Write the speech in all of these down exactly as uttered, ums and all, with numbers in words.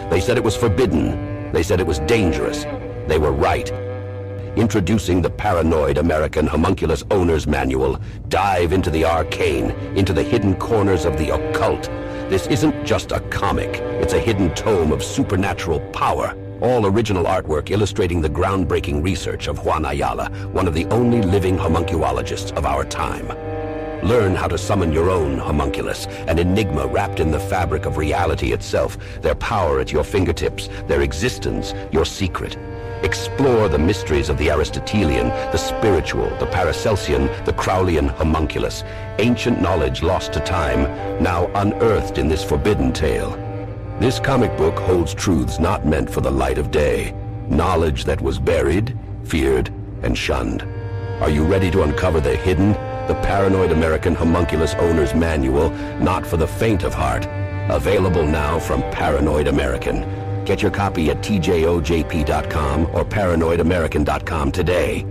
They said it was forbidden. They said it was dangerous. They were right. Introducing the Paranoid American Homunculus Owner's Manual. Dive into the arcane, into the hidden corners of the occult. This isn't just a comic. It's a hidden tome of supernatural power. All original artwork illustrating the groundbreaking research of Juan Ayala, one of the only living homunculologists of our time. Learn how to summon your own homunculus, an enigma wrapped in the fabric of reality itself, their power at your fingertips, their existence, your secret. Explore the mysteries of the Aristotelian, the spiritual, the Paracelsian, the Crowleyan homunculus. Ancient knowledge lost to time, now unearthed in this forbidden tale. This comic book holds truths not meant for the light of day. Knowledge that was buried, feared, and shunned. Are you ready to uncover the hidden? The Paranoid American Homunculus Owner's Manual, not for the faint of heart. Available now from Paranoid American. Get your copy at T J O J P dot com or paranoid american dot com today.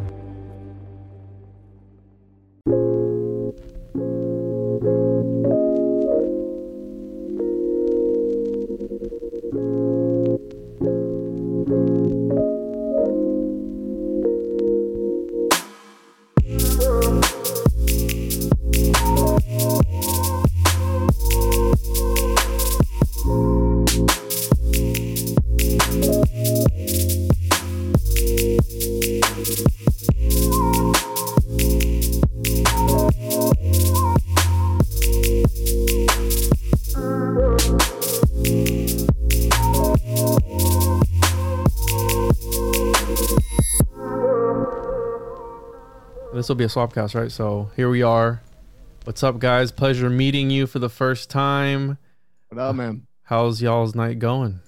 This will be a swapcast, right? So here we are. What's up, guys? Pleasure meeting you for the first time. What up, man? How's y'all's night going?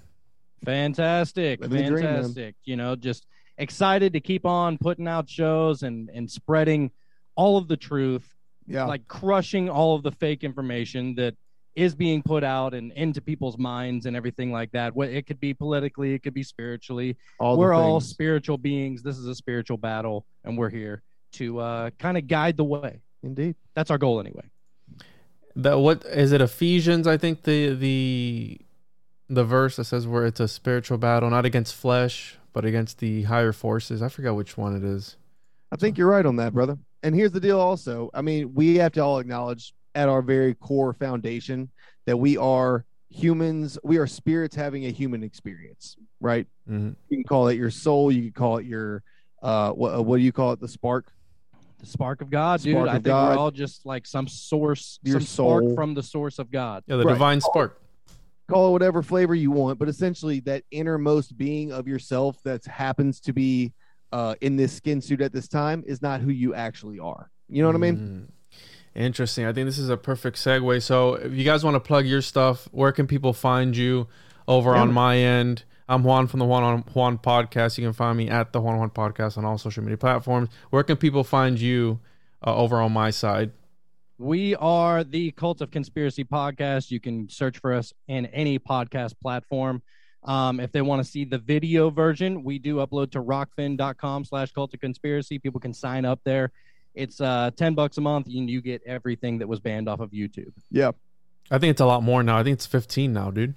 Fantastic. Living the dream, man. Fantastic. You know, just excited to keep on putting out shows and, and spreading all of the truth, Yeah. like crushing all of the fake information that is being put out and into people's minds and everything like that. What it could be politically, it could be spiritually. all the We're all things. spiritual beings. This is a spiritual battle, and we're here to uh, kind of guide the way. Indeed. That's our goal anyway. That what is it? Ephesians, I think the the the verse that says where it's a spiritual battle, not against flesh, but against the higher forces. I forgot which one it is. I think you're right on that, brother. And here's the deal also. I mean, we have to all acknowledge at our very core foundation that we are humans. We are spirits having a human experience, right? Mm-hmm. You can call it your soul. You can call it your, uh, what, what do you call it? The spark? The spark of God, dude. Spark I of think God. we're all just like some source, Your some spark soul. from the source of God. Yeah, the Right. divine spark. Call it whatever flavor you want, but essentially that innermost being of yourself that happens to be uh, in this skin suit at this time is not who you actually are. You know what I mean? Mm. Interesting. I think this is a perfect segue. So if you guys want to plug your stuff, where can people find you over Yeah. on my end? I'm Juan from the Juan on Juan podcast. You can find me at the Juan Juan podcast on all social media platforms. Where can people find you uh, over on my side? We are the Cult of Conspiracy podcast. You can search for us in any podcast platform. Um, if they want to see the video version, we do upload to rockfin.com slash cult of conspiracy. People can sign up there. It's uh, ten bucks a month, and you get everything that was banned off of YouTube. Yeah. I think it's a lot more now. I think it's fifteen now, dude.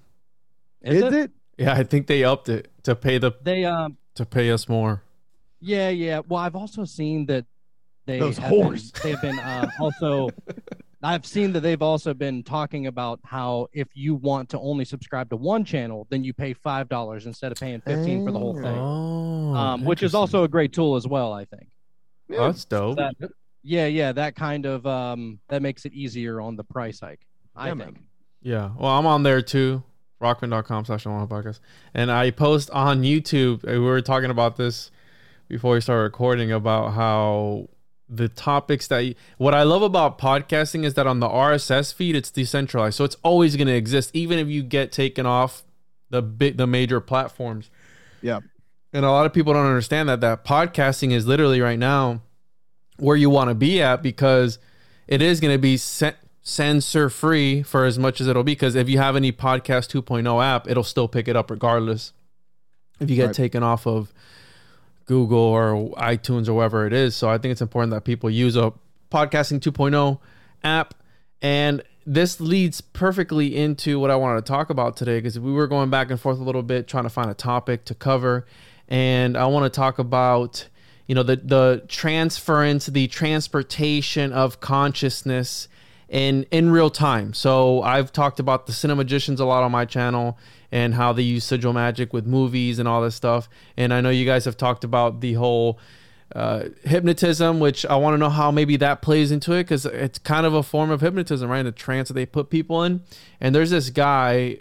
Is, it? Yeah, I think they upped it to pay the They, um, to pay us more. yeah, yeah. Well, I've also seen that they Those have whores. Been, they have been uh, also. I've seen that they've also been talking about how if you want to only subscribe to one channel, then you pay five dollars instead of paying fifteen for the whole thing. Oh, Um, which is interesting. also a great tool as well, I think. Oh, that's dope. That, yeah, yeah, that kind of um, that makes it easier on the price hike, I Yeah, think. man. Yeah. Well, I'm on there too. rockman.com slash one podcast. And I post on YouTube. We were talking about this before we started recording about how the topics that you, what I love about podcasting is that on the R S S feed, it's decentralized. So it's always going to exist, even if you get taken off the big, the major platforms. Yeah. And a lot of people don't understand that, that podcasting is literally right now where you want to be at, because it is going to be sen- censor free for as much as it'll be. Because if you have any podcast two point oh app, it'll still pick it up regardless. If you get Right. taken off of Google or iTunes or wherever it is. So I think it's important that people use a podcasting two point oh app. And this leads perfectly into what I wanted to talk about today, because we were going back and forth a little bit trying to find a topic to cover, and I want to talk about, you know, the the transference, the transportation of consciousness in in real time. So I've talked about the Cinemagicians a lot on my channel and how they use sigil magic with movies and all this stuff, and I know you guys have talked about the whole Uh, hypnotism, which I want to know how maybe that plays into it, because it's kind of a form of hypnotism, right? The trance that they put people in. And there's this guy,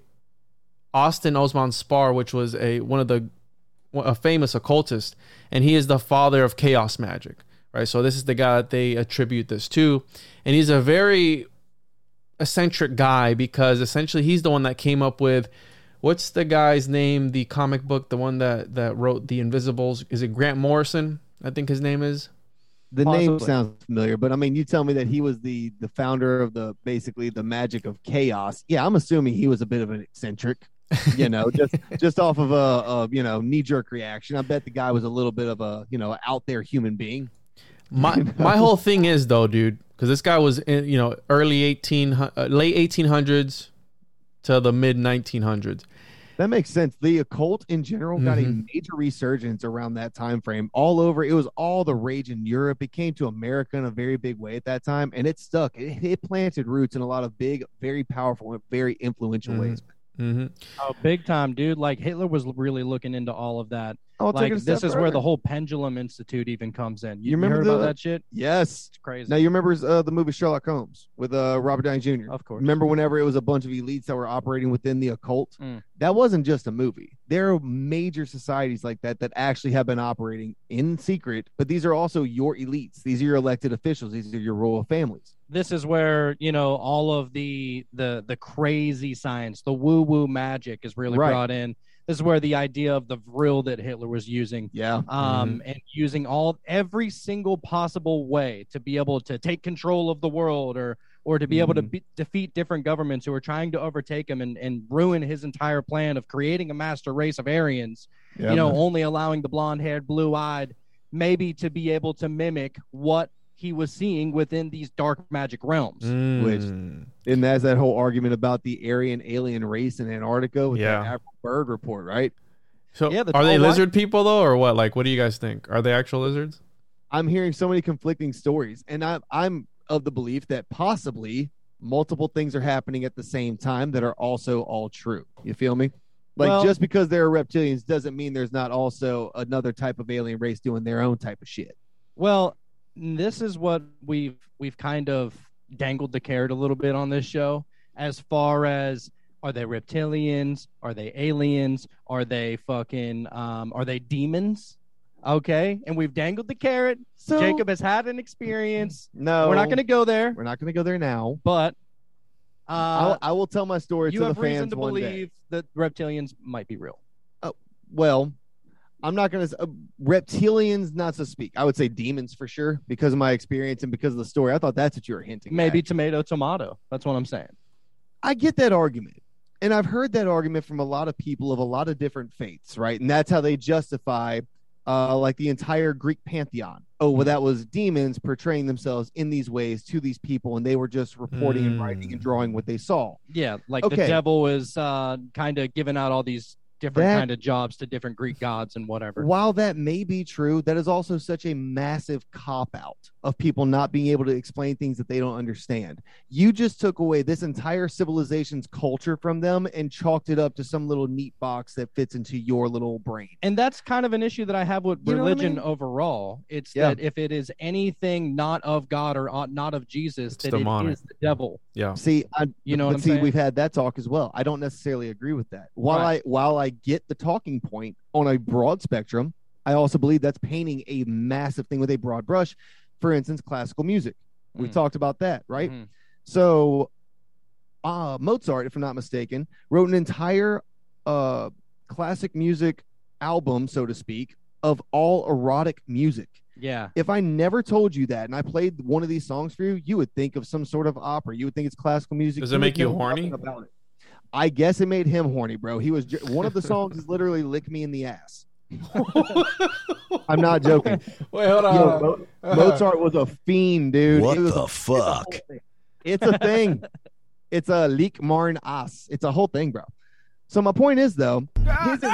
Austin Osman Spar, which was a one of the a famous occultist, and he is the father of chaos magic, right? So this is the guy that they attribute this to, and he's a very eccentric guy, because essentially he's the one that came up with, what's the guy's name, the comic book, the one that that wrote The Invisibles? Is it Grant Morrison? I think his name is. The Possibly. name sounds familiar, but I mean, you tell me that he was the the founder of the basically the magic of chaos. Yeah, I'm assuming he was a bit of an eccentric, you know, just just off of a, a you know knee jerk reaction. I bet the guy was a little bit of a you know out there human being. My You know? my whole thing is though, dude, because this guy was in, you know, early eighteen uh, late eighteen hundreds to the mid nineteen hundreds. That makes sense. The occult in general got Mhm. a major resurgence around that time frame. All over, it was all the rage in Europe. It came to America in a very big way at that time, and it stuck. It, it planted roots in a lot of big, very powerful, and very influential Mhm. ways. Mm-hmm. Oh, big time, dude. Like Hitler was really looking into all of that. I'll take Like it a step this is where further. the whole Pendulum Institute even comes in. You, You remember heard about the- that shit? Yes. It's crazy. Now you remember uh, the movie Sherlock Holmes with uh, Robert Downey Junior Of course. Remember whenever it was a bunch of elites that were operating within the occult? Mm. That wasn't just a movie. There are major societies like that that actually have been operating in secret, but these are also your elites. These are your elected officials. These are your royal families. This is where, you know, all of the the the crazy science, the woo woo magic is really Right. brought in. This is where the idea of the vril that Hitler was using, Yeah. um, and using all every single possible way to be able to take control of the world, or or to be able to Mhm. be, defeat different governments who are trying to overtake him and, and ruin his entire plan of creating a master race of Aryans. Yeah, you know, man. only allowing the blonde-haired, blue-eyed, maybe to be able to mimic what he was seeing within these dark magic realms. Which- Mm. And that's that whole argument about the Aryan alien race in Antarctica with Yeah. the African bird report, right? So Yeah, the are they tall white- lizard people though, or what? Like, what do you guys think? Are they actual lizards? I'm hearing so many conflicting stories, and I'm I'm of the belief that possibly multiple things are happening at the same time that are also all true. You feel me? Like Well- just because there are reptilians doesn't mean there's not also another type of alien race doing their own type of shit. Well, this is what we've we've kind of dangled the carrot a little bit on this show, as far as, are they reptilians? Are they aliens? Are they fucking um are they demons? Okay, and we've dangled the carrot. So Jacob has had an experience. no, We're not going to go there, we're not going to go there now. but I'll, uh, I will tell my story you to the have reason fans to one day. believe that reptilians might be real. Well, I'm not going to uh, reptilians, not so speak. I would say demons for sure because of my experience and because of the story. I thought that's what you were hinting. Maybe at. tomato, tomato. That's what I'm saying. I get that argument. And I've heard that argument from a lot of people of a lot of different faiths, right? And that's how they justify uh, like the entire Greek pantheon. Oh, well, that was demons portraying themselves in these ways to these people, and they were just reporting and writing and Mm. drawing what they saw. Yeah, like Okay. the devil is uh, kind of giving out all these different That- kind of jobs to different Greek gods and whatever. While that may be true, that is also such a massive cop out of people not being able to explain things that they don't understand. You just took away this entire civilization's culture from them and chalked it up to some little neat box that fits into your little brain. And that's kind of an issue that I have with You know what I religion mean? overall. It's Yeah. that if it is anything not of God or uh, not of Jesus, It's that demonic. it is the devil. Yeah. See, I, You know but what I'm see, saying? we've had that talk as well. I don't necessarily agree with that. While Right. I while I get the talking point on a broad spectrum, I also believe that's painting a massive thing with a broad brush. For instance, classical music. We Mm. talked about that, right? Mhm. So, uh, Mozart, if I'm not mistaken, wrote an entire uh, classic music album, so to speak, of all erotic music. Yeah. If I never told you that and I played one of these songs for you, you would think of some sort of opera. You would think it's classical music. Does it would make you know horny? nothing about it. I guess it made him horny, bro. He was ju- one of the songs is literally "Lick Me in the Ass." I'm not joking. Wait, hold on. Yo, Mo- Mozart was a fiend, dude. What It was the a- it's a whole fuck? thing. It's a thing. It's a leak marn as. It's a whole thing, bro. So my point is, though, his,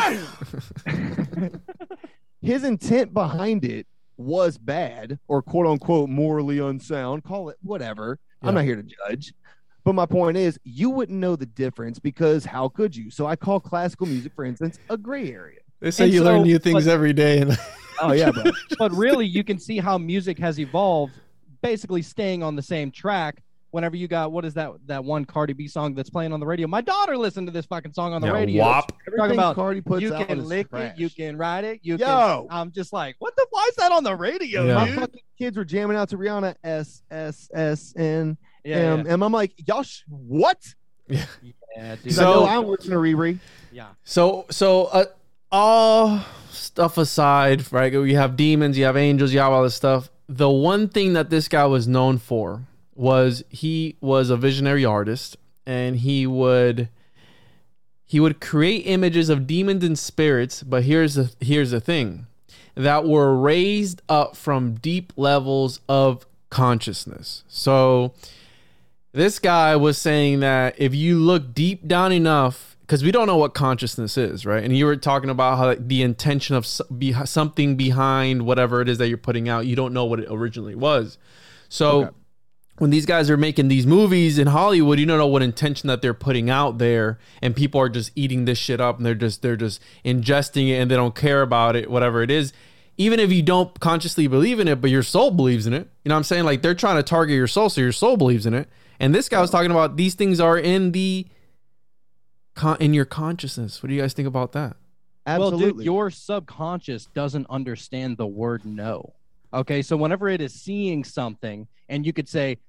in- his intent behind it was bad or quote unquote morally unsound. Call it whatever. Yeah. I'm not here to judge. But my point is, you wouldn't know the difference because how could you? So I call classical music, for instance, a gray area. They say And you so- learn new things but- every day. And Oh, yeah, bro. But really, you can see how music has evolved, basically staying on the same track. Whenever you got, what is that that one Cardi B song that's playing on the radio? My daughter listened to this fucking song on the Yeah, radio. W A P. Talking Everything about Cardi puts you out can is lick trash. it, you can ride it, you Yo. can. I'm just like, what the? Why is that on the radio, Yeah. My dude? fucking kids were jamming out to Rihanna S S S N Yeah, M, yeah. and I'm like, y'all, sh- what? yeah, dude. So, I So- know I'm listening to Riri. yeah. So, so uh, all stuff aside, right? You have demons, you have angels, you have all this stuff. The one thing that this guy was known for was he was a visionary artist, and he would he would create images of demons and spirits. But here's the here's the thing, that were raised up from deep levels of consciousness. So this guy was saying that if you look deep down enough, because we don't know what consciousness is, right? And you were talking about how like, the intention of s- be, something behind whatever it is that you're putting out, you don't know what it originally was. So Okay. when these guys are making these movies in Hollywood, you don't know what intention that they're putting out there, and people are just eating this shit up, and they're just they're just ingesting it, and they don't care about it, whatever it is. Even if you don't consciously believe in it, but your soul believes in it, you know what I'm saying? Like they're trying to target your soul, so your soul believes in it. And this guy was talking about these things are in the con- in your consciousness. What do you guys think about that? Absolutely. Well, dude, your subconscious doesn't understand the word no. Okay, so whenever it is seeing something, and you could say,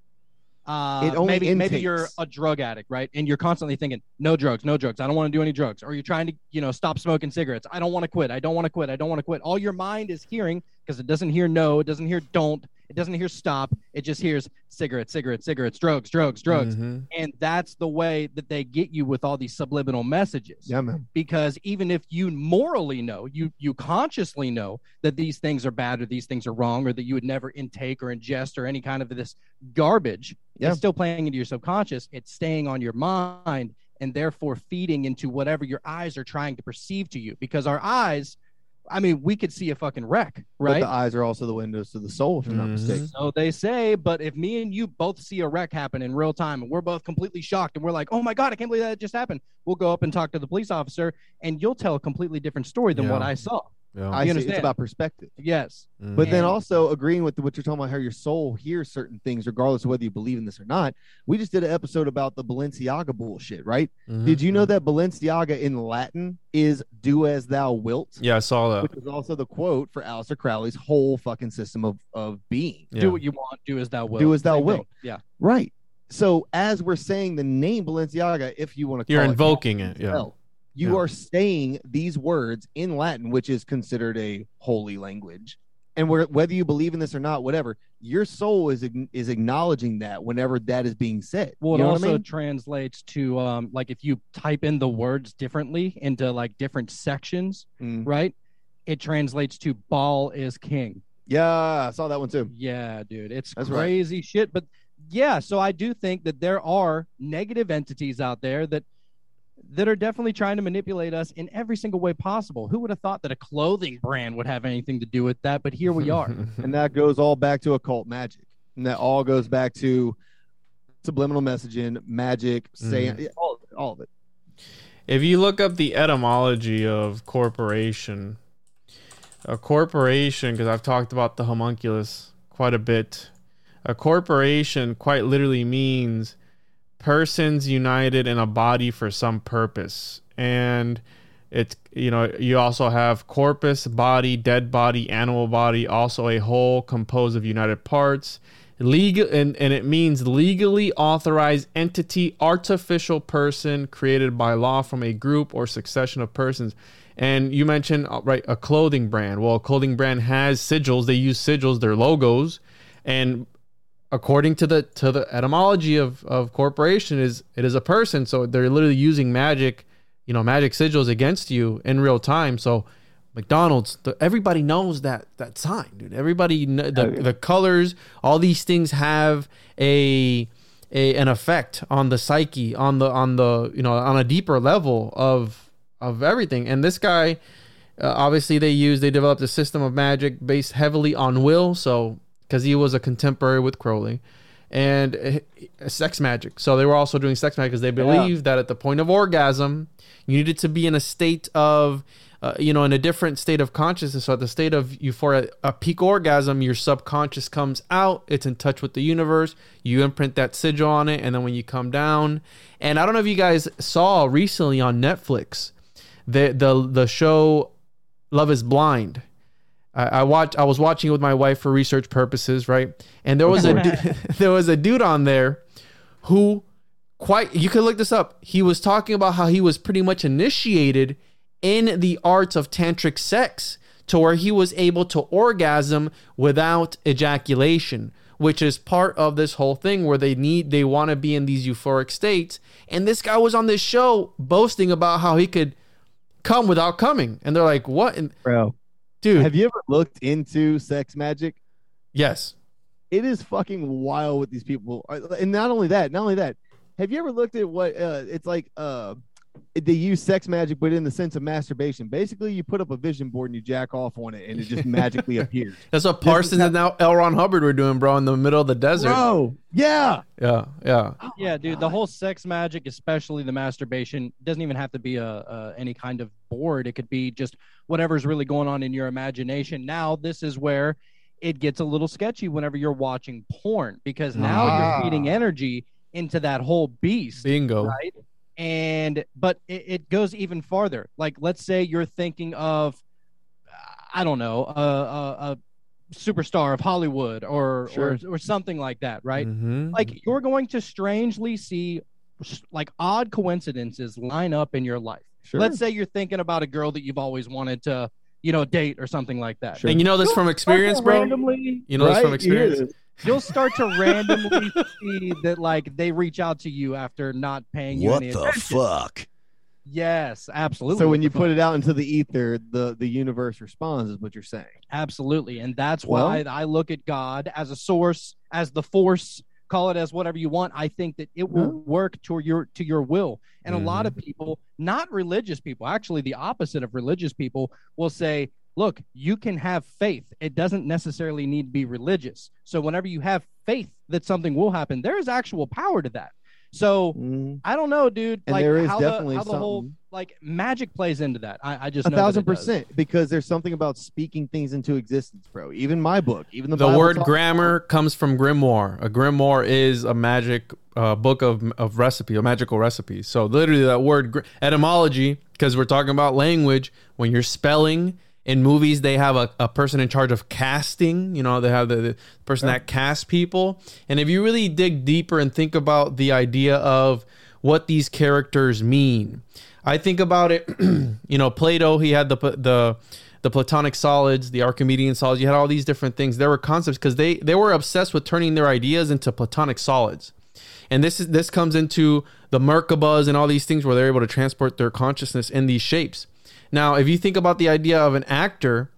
uh, It only maybe maybe intakes. you're a drug addict, right? And you're constantly thinking, no drugs, no drugs. I don't want to do any drugs. Or you're trying to, you know, stop smoking cigarettes. I don't want to quit. I don't want to quit. I don't want to quit. All your mind is hearing, because it doesn't hear no, it doesn't hear don't, it doesn't hear stop. It just hears cigarettes, cigarettes, cigarettes, drugs, drugs, drugs. Mhm. And that's the way that they get you with all these subliminal messages. yeah, man. Because even if you morally know, you you consciously know that these things are bad or these things are wrong, or that you would never intake or ingest or any kind of this garbage, Yeah. it's still playing into your subconscious. It's staying on your mind, and therefore feeding into whatever your eyes are trying to perceive to you. Because our eyes, I mean, we could see a fucking wreck, But right? the eyes are also the windows to the soul, if I'm not Mhm. mistaken. So they say, but if me and you both see a wreck happen in real time, and we're both completely shocked, and we're like, oh my God, I can't believe that just happened. We'll go up and talk to the police officer, and you'll tell a completely different story than Yeah. what I saw. Yeah. I You see. understand? It's about perspective. Yes. But then And- also agreeing with what you're talking about, how your soul hears certain things, regardless of whether you believe in this or not. We just did an episode about the Balenciaga bullshit, right? Mhm. Did you know that Balenciaga in Latin is "do as thou wilt," Yeah, I saw that. which is also the quote for Aleister Crowley's whole fucking system of of being. Yeah. Do what you want, do as thou wilt. Do as thou Same wilt. thing. Yeah. Right. So as we're saying the name Balenciaga, if you want to, You're call invoking it, it. Yeah. well, you Yeah. are saying these words in Latin, which is considered a holy language. And where, whether you believe in this or not, whatever, your soul is ag- is acknowledging that whenever that is being said. Well, it you know also what I mean? translates to um, like if you type in the words differently into like different sections, Mm. right? It translates to Baal is king. Yeah, I saw that one too. Yeah, dude, it's That's right. crazy shit. But yeah, so I do think that there are negative entities out there that that are definitely trying to manipulate us in every single way possible. Who would have thought that a clothing brand would have anything to do with that? But here we are. And that goes all back to occult magic. And that all goes back to subliminal messaging, magic, saying Mm-hmm. all of it, all of it. If you look up the etymology of corporation, a corporation, because I've talked about the homunculus quite a bit, a corporation quite literally means persons united in a body for some purpose. And it's, you know, you also have corpus, body, dead body, animal body, also a whole composed of united parts. Legal, and, and it means legally authorized entity, artificial person created by law from a group or succession of persons. And you mentioned, uh, right, a clothing brand. Well, a clothing brand has sigils. They use sigils, their logos. And according to the to the etymology of, of corporation, is it is a person. So they're literally using magic, you know, magic sigils against you in real time. So McDonald's, the, everybody knows that that sign, dude. Everybody, kn- the, Oh, yeah. the colors, all these things have a a an effect on the psyche, on the on the you know on a deeper level of of everything. And this guy, uh, obviously, they used they developed a system of magic based heavily on will, so because he was a contemporary with Crowley, and uh, sex magic. So they were also doing sex magic because they believed yeah. that at the point of orgasm, you needed to be in a state of Uh, you know, in a different state of consciousness. So at the state of euphoria, a peak orgasm, your subconscious comes out. It's in touch with the universe. You imprint that sigil on it, and then when you come down, and I don't know if you guys saw recently on Netflix, the the the show Love Is Blind. I, I watched. I was watching it with my wife for research purposes, right? And there was a there was a dude on there who, quite, you could look this up. He was talking about how he was pretty much initiated in the arts of tantric sex to where he was able to orgasm without ejaculation, which is part of this whole thing where they need, they want to be in these euphoric states. And this guy was on this show boasting about how he could come without coming. And they're like, what? And, bro, dude, have you ever looked into sex magic? Yes. It is fucking wild with these people. And not only that, not only that, have you ever looked at what uh, it's like, uh, they use sex magic, but in the sense of masturbation. Basically, you put up a vision board and you jack off on it, and it just magically appears. That's what Parsons and now L. Ron Hubbard were doing, bro, in the middle of the desert. Bro, yeah. Yeah, yeah. Oh yeah, dude, God. The whole sex magic, especially the masturbation, doesn't even have to be a, a any kind of board. It could be just whatever's really going on in your imagination. Now, this is where it gets a little sketchy whenever you're watching porn, because now ah. you're feeding energy into that whole beast. Bingo. Right? And but it, it goes even farther. Like, let's say you're thinking of, I don't know, a, a, a superstar of Hollywood or, sure. or or something like that, right? Mm-hmm. Like, you're going to strangely see like odd coincidences line up in your life. Sure. Let's say you're thinking about a girl that you've always wanted to, you know, date or something like that. Sure. And you know this You'll from experience, bro? Randomly, you know right? this from experience? You'll start to randomly see that, like, they reach out to you after not paying you what any the attention. fuck? Yes, absolutely. So when you put it out into the ether, the, the universe responds, is what you're saying. Absolutely. And that's Well, why I look at God as a source, as the force, call it as whatever you want. I think that it will work to your to your will. And mm-hmm. a lot of people, not religious people, actually the opposite of religious people, will say, look, you can have faith. It doesn't necessarily need to be religious. So whenever you have faith that something will happen, there is actual power to that. So mm. I don't know, dude. And like there is how definitely the, how the whole like magic plays into that. I, I just a know that thousand it does. percent, because there's something about speaking things into existence, bro. Even my book, even the the Bible word talks- grammar comes from grimoire. A grimoire is a magic uh, book of of recipe, a magical recipe. So literally, that word gr- etymology, because we're talking about language. When you're spelling. In movies, they have a, a person in charge of casting. You know, they have the, the person yeah. that casts people. And if you really dig deeper and think about the idea of what these characters mean, I think about it, you know, Plato, he had the the the Platonic solids, the Archimedean solids. You had all these different things. There were concepts because they, they were obsessed with turning their ideas into Platonic solids. And this is this comes into the Merkabahs and all these things where they're able to transport their consciousness in these shapes. Now, if you think about the idea of an actor,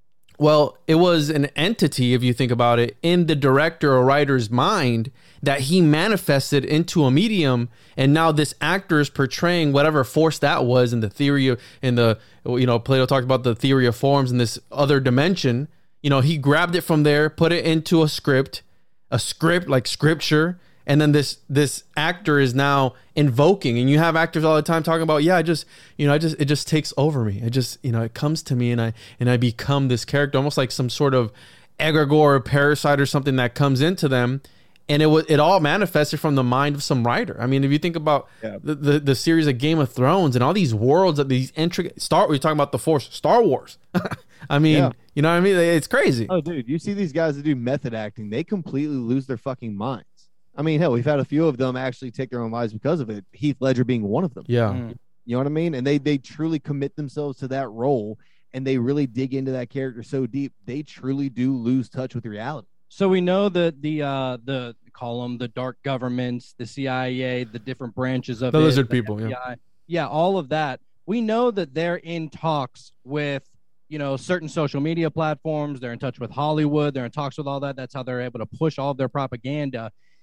well, it was an entity, if you think about it, in the director or writer's mind that he manifested into a medium. And now this actor is portraying whatever force that was in the theory of, in the, you know, Plato talked about the theory of forms in this other dimension. You know, he grabbed it from there, put it into a script, a script like scripture. And then this this actor is now invoking, and you have actors all the time talking about, yeah, I just, you know, I just, it just takes over me. It just, you know, it comes to me, and I and I become this character, almost like some sort of egregore or parasite or something that comes into them, and it was it all manifested from the mind of some writer. I mean, if you think about yeah. the, the the series of Game of Thrones and all these worlds of these intricate Star, we're talking about the Force, Star Wars. I mean, yeah. you know what I mean? It's crazy. Oh, dude, you see these guys that do method acting, they completely lose their fucking minds. I mean, hell, we've had a few of them actually take their own lives because of it. Heath Ledger being one of them. Yeah. Mm. You know what I mean? And they they truly commit themselves to that role, and they really dig into that character so deep, they truly do lose touch with reality. So we know that the uh the call them the dark governments, the C I A, the different branches of the it, lizard the people, F B I, yeah. yeah, all of that. We know that they're in talks with, you know, certain social media platforms. They're in touch with Hollywood. They're in talks with all that. That's how they're able to push all of their propaganda.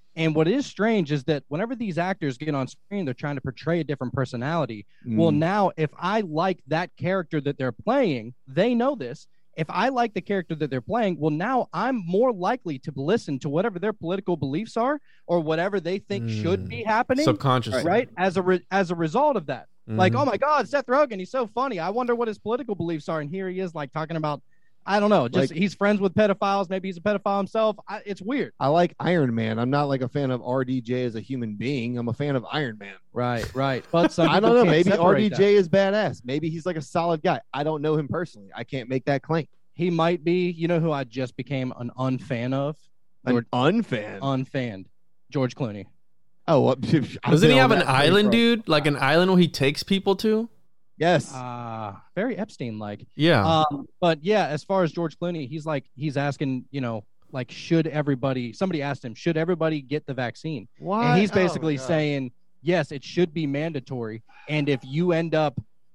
And what is strange is that whenever these actors get on screen, they're trying to portray a different personality. Mm. Well, now if I like that character that they're playing, they know this. If I like the character that they're playing, well, now I'm more likely to listen to whatever their political beliefs are or whatever they think mm. should be happening. Subconsciously. Right? As a re- as a result of that. Mm-hmm. Like, oh my God, Seth Rogen, he's so funny. I wonder what his political beliefs are. And here he is like talking about, I don't know, just like, he's friends with pedophiles. Maybe he's a pedophile himself. I, it's weird. I like Iron Man. I'm not like a fan of R D J as a human being. I'm a fan of Iron Man. Right, right. But some I don't know. Maybe R D J that. is badass. Maybe he's like a solid guy. I don't know him personally. I can't make that claim. He might be. You know who I just became an unfan of? An George, unfan? Unfanned. George Clooney. Oh, well, doesn't he have an island, dude? Like an island where he takes people to? Yes. Uh, very Epstein-like. Yeah. Um, but yeah, as far as George Clooney, he's like, he's asking, you know, like, should everybody, somebody asked him, should everybody get the vaccine? Why? And he's basically oh, saying, yes, it should be mandatory. And if you end up,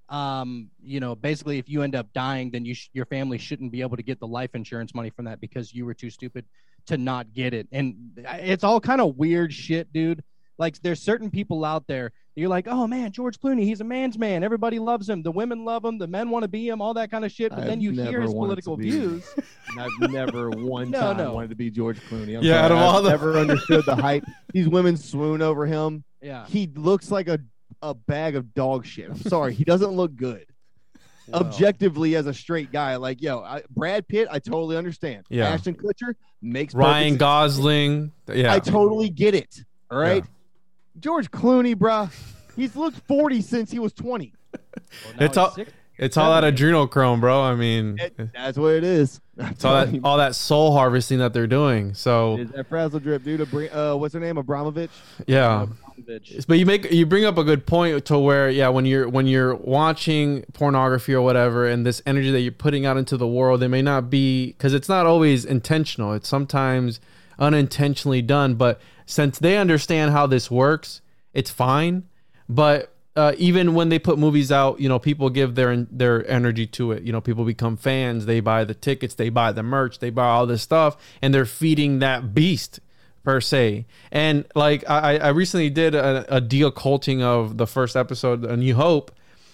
um, you know, basically if you end up dying, then you sh- your family shouldn't be able to get the life insurance money from that because you were too stupid to not get it. And it's all kind of weird shit, dude. Like, there's certain people out there, you're like, oh, man, George Clooney, he's a man's man. Everybody loves him. The women love him. The men want to be him, all that kind of shit. But I've then you hear his political be, views. I've never one no, time no. wanted to be George Clooney. I'm yeah, sorry. out of all I've the... never understood the hype. These women swoon over him. Yeah. He looks like a, a bag of dog shit. I'm sorry. He doesn't look good. Well, objectively, as a straight guy, like, yo, I, Brad Pitt, I totally understand. Yeah. Ashton Kutcher makes Ryan Gosling. Yeah. I totally get it. All right. Yeah. George Clooney, bruh, he's looked forty since he was twenty. Well, it's all six, it's all that adrenochrome, bro. I mean, it, that's what it is. It's all that all that soul harvesting that they're doing. So is that frazzle drip, dude? Uh, what's her name? Abramovich. Yeah. Abramovich. But you make you bring up a good point to where yeah, when you're when you're watching pornography or whatever, and this energy that you're putting out into the world, it may not be because it's not always intentional. It's sometimes unintentionally done, but since they understand how this works, it's fine. But uh, even when they put movies out, you know, people give their their energy to it. You know, people become fans. They buy the tickets. They buy the merch. They buy all this stuff, and they're feeding that beast per se. And like I, I recently did a, a de-occulting of the first episode, A New Hope,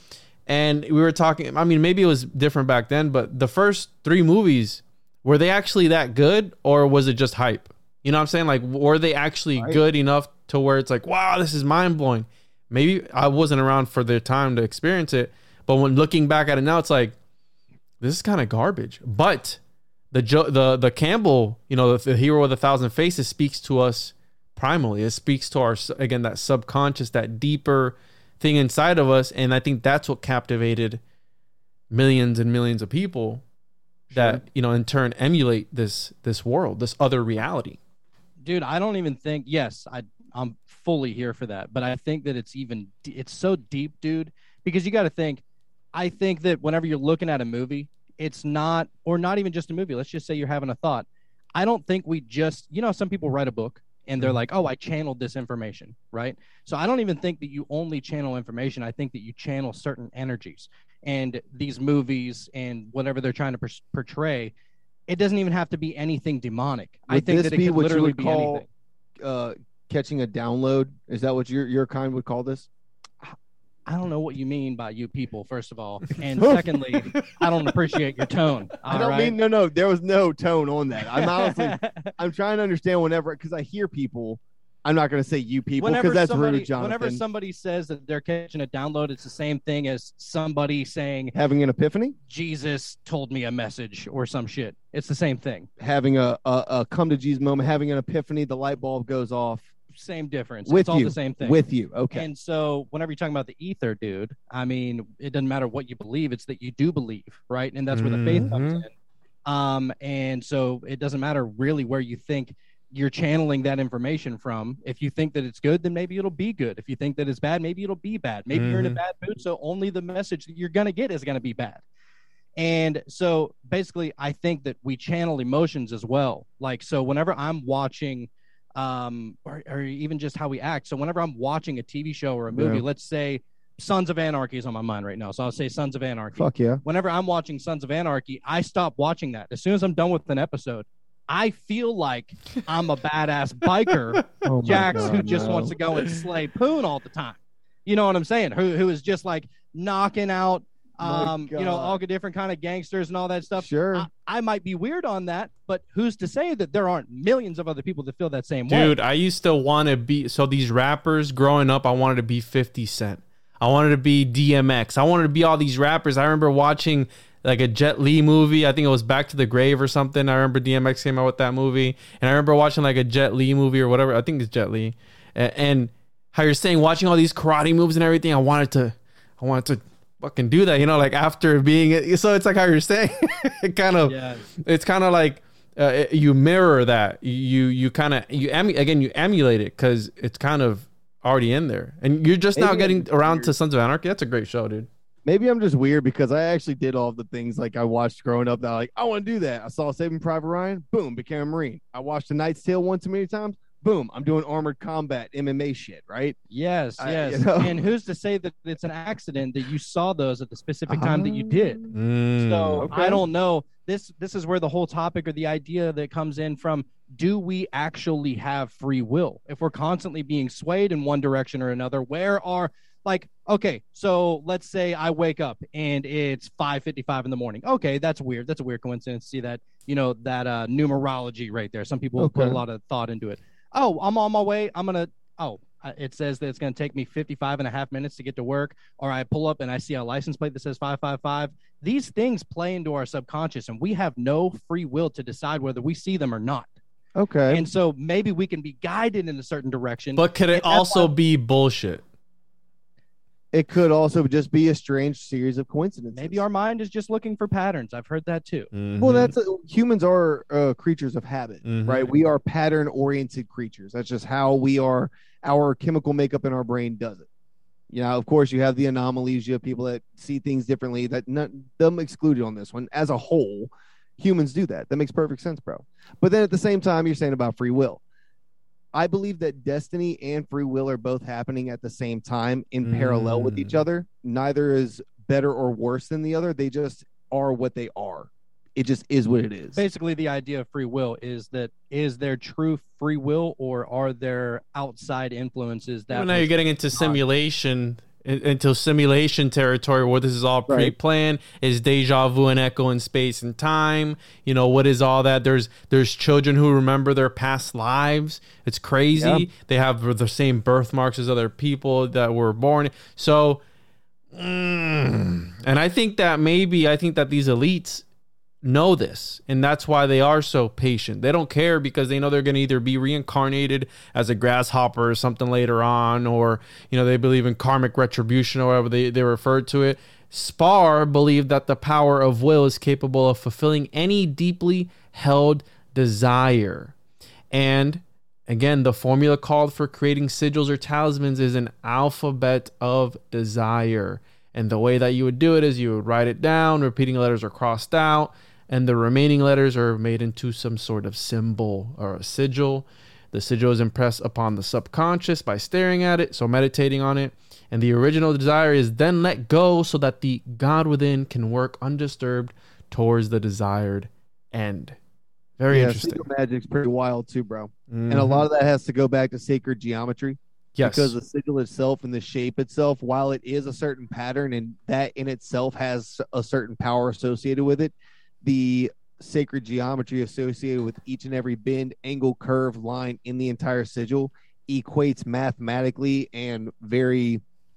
and we were talking. I mean, maybe it was different back then, but the first three movies, were they actually that good, or was it just hype? You know what I'm saying? Like, were they actually right. good enough to where it's like, wow, this is mind blowing? Maybe I wasn't around for the time to experience it, but when looking back at it now, it's like, this is kind of garbage. But the the the Campbell, you know, the, the hero with a thousand faces, speaks to us primally. It speaks to our, again, that subconscious, that deeper thing inside of us, and I think that's what captivated millions and millions of people sure. that, you know, in turn emulate this this world, this other reality. Dude, I don't even think, yes, I, I'm fully here for that. But I think that it's even, it's so deep, dude, because you got to think, I think that whenever you're looking at a movie, it's not, or not even just a movie. Let's just say you're having a thought. I don't think we just, you know, some people write a book and they're like, oh, I channeled this information, right? So I don't even think that you only channel information. I think that you channel certain energies. And these movies and whatever they're trying to per- portray, it doesn't even have to be anything demonic. Would I think this that it be could what literally you would be call, anything. Uh, catching a download? Is that what your your kind would call this? I don't know what you mean by you people, first of all. And secondly, I don't appreciate your tone. I don't right? mean, no, no, there was no tone on that. I'm honestly, I'm trying to understand whenever, because I hear people, I'm not going to say you people, because that's somebody, rude, Jonathan. Whenever somebody says that they're catching a download, it's the same thing as somebody saying, having an epiphany? Jesus told me a message or some shit. It's the same thing. Having a, a, a come to Jesus moment, having an epiphany, the light bulb goes off. Same difference. With it's all you. the same thing. With you. Okay. And so whenever you're talking about the ether, dude, I mean, it doesn't matter what you believe. It's that you do believe, right? And that's where the faith comes in. Um, and so it doesn't matter really where you think you're channeling that information from. If you think that it's good, then maybe it'll be good. If you think that it's bad, maybe it'll be bad. Maybe mm-hmm. you're in a bad mood, so only the message that you're going to get is going to be bad. And so basically, I think that we channel emotions as well. Like, so whenever I'm watching um or, or even just how we act, so whenever I'm watching a T V show or a movie, yeah. let's say Sons of Anarchy is on my mind right now, so I'll say Sons of Anarchy. Fuck yeah. Whenever I'm watching Sons of Anarchy, I stop watching that. As soon as I'm done with an episode, I feel like I'm a badass biker, Oh my Jax, God, who just no. wants to go and slay Poon all the time. You know what I'm saying? Who who is just like knocking out, My um, you know, God. all the different kind of gangsters and all that stuff. Sure. I, I might be weird on that, but who's to say that there aren't millions of other people that feel that same way? Dude, I used to want to be, so these rappers growing up, I wanted to be fifty Cent. I wanted to be D M X. I wanted to be all these rappers. I remember watching like a Jet Li movie. I think it was Back to the Grave or something. I remember D M X came out with that movie. And I remember watching like a Jet Li movie or whatever. I think it's Jet Li. And, and how you're saying, watching all these karate moves and everything, I wanted to, I wanted to fucking do that, you know, like after being, so it's like how you're saying, it kind of, Yeah. it's kind of like, uh, you mirror that. You, you kind of, you, emu- again, you emulate it because it's kind of already in there. And you're just now Maybe getting I'm around weird. to Sons of Anarchy. That's a great show, dude. Maybe I'm just weird because I actually did all the things like I watched growing up that I like, I want to do that. I saw Saving Private Ryan, boom, became a Marine. I watched The Knight's Tale one too many times, boom, I'm doing armored combat M M A shit, right? Yes, I- yes. you know? And who's to say that it's an accident that you saw those at the specific time that you did? Mm. So Okay. I don't know. This this is where the whole topic or the idea that comes in from: do we actually have free will? If we're constantly being swayed in one direction or another, where are like okay, so let's say I wake up and it's five fifty-five in the morning. Okay, that's weird. That's a weird coincidence. See that, you know, that uh numerology right there. Some people put a Okay. lot of thought into it. Oh, I'm on my way. I'm gonna oh uh, it says that it's going to take me fifty-five and a half minutes to get to work, or I pull up and I see a license plate that says five five five. These things play into our subconscious, and we have no free will to decide whether we see them or not. Okay. And so maybe we can be guided in a certain direction. But could it And that's also why- be bullshit? It could also just be a strange series of coincidences. maybe our mind is just looking for patterns. I've heard that too. Well, that's humans are uh, creatures of habit, Mhm. right? We are pattern oriented creatures. That's just how we are. Our chemical makeup in our brain does it. You know, of course, you have the anomalies. You have people that see things differently. That not, them excluded on this one. As a whole, humans do that. That makes perfect sense, bro. But then at the same time, you're saying about free will. I believe that destiny and free will are both happening at the same time in parallel with each Mm. other. Neither is better or worse than the other. They just are what they are. It just is what it is. Basically, the idea of free will is that is there true free will, or are there outside influences that Well, now you're was- getting into simulation, in- into simulation territory where this is all Right. pre-planned. Is deja vu and echo in space and time? You know, what is all that? There's there's children who remember their past lives. It's crazy. Yeah. They have the same birthmarks as other people that were born. So, mm, and I think that maybe I think that these elites know this, and that's why they are so patient. They don't care because they know they're going to either be reincarnated as a grasshopper or something later on, or you know, they believe in karmic retribution or whatever they, they refer to it. Spar believed that the power of will is capable of fulfilling any deeply held desire. And again, the formula called for creating sigils or talismans is an alphabet of desire. And the way that you would do it is you would write it down, repeating letters are crossed out, and the remaining letters are made into some sort of symbol or a sigil. The sigil is impressed upon the subconscious by staring at it, so meditating on it. And the original desire is then let go so that the God within can work undisturbed towards the desired end. Very yeah, interesting. sigil magic's pretty wild too, bro. And a Mhm. lot of that has to go back to sacred geometry. yes. Because the sigil itself and the shape itself, while it is a certain pattern and that in itself has a certain power associated with it, the sacred geometry associated with each and every bend, angle, curve, line in the entire sigil equates mathematically and very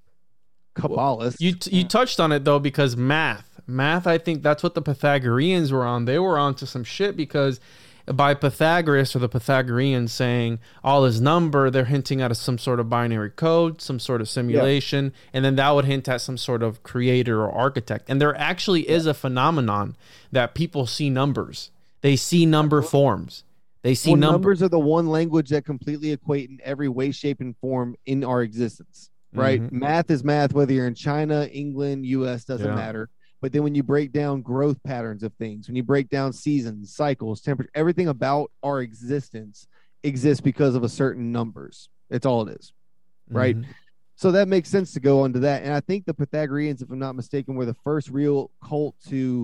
Kabbalist. You t- you touched on it though, because math, math. I think that's what the Pythagoreans were on. They were onto some shit because by Pythagoras or the Pythagoreans saying all is number, they're hinting at a, some sort of binary code, some sort of simulation, and then that would hint at some sort of creator or architect. And there actually is a phenomenon that people see numbers. They see number forms. They see Well, number- numbers are the one language that completely equate in every way, shape, and form in our existence. Right? Mhm. Math is math, whether you're in China, England, U S, doesn't Yeah. matter. But then when you break down growth patterns of things, when you break down seasons, cycles, temperature, everything about our existence exists because of a certain numbers. It's all it is. Right? Mhm. So that makes sense to go onto that. And I think the Pythagoreans, if I'm not mistaken, were the first real cult to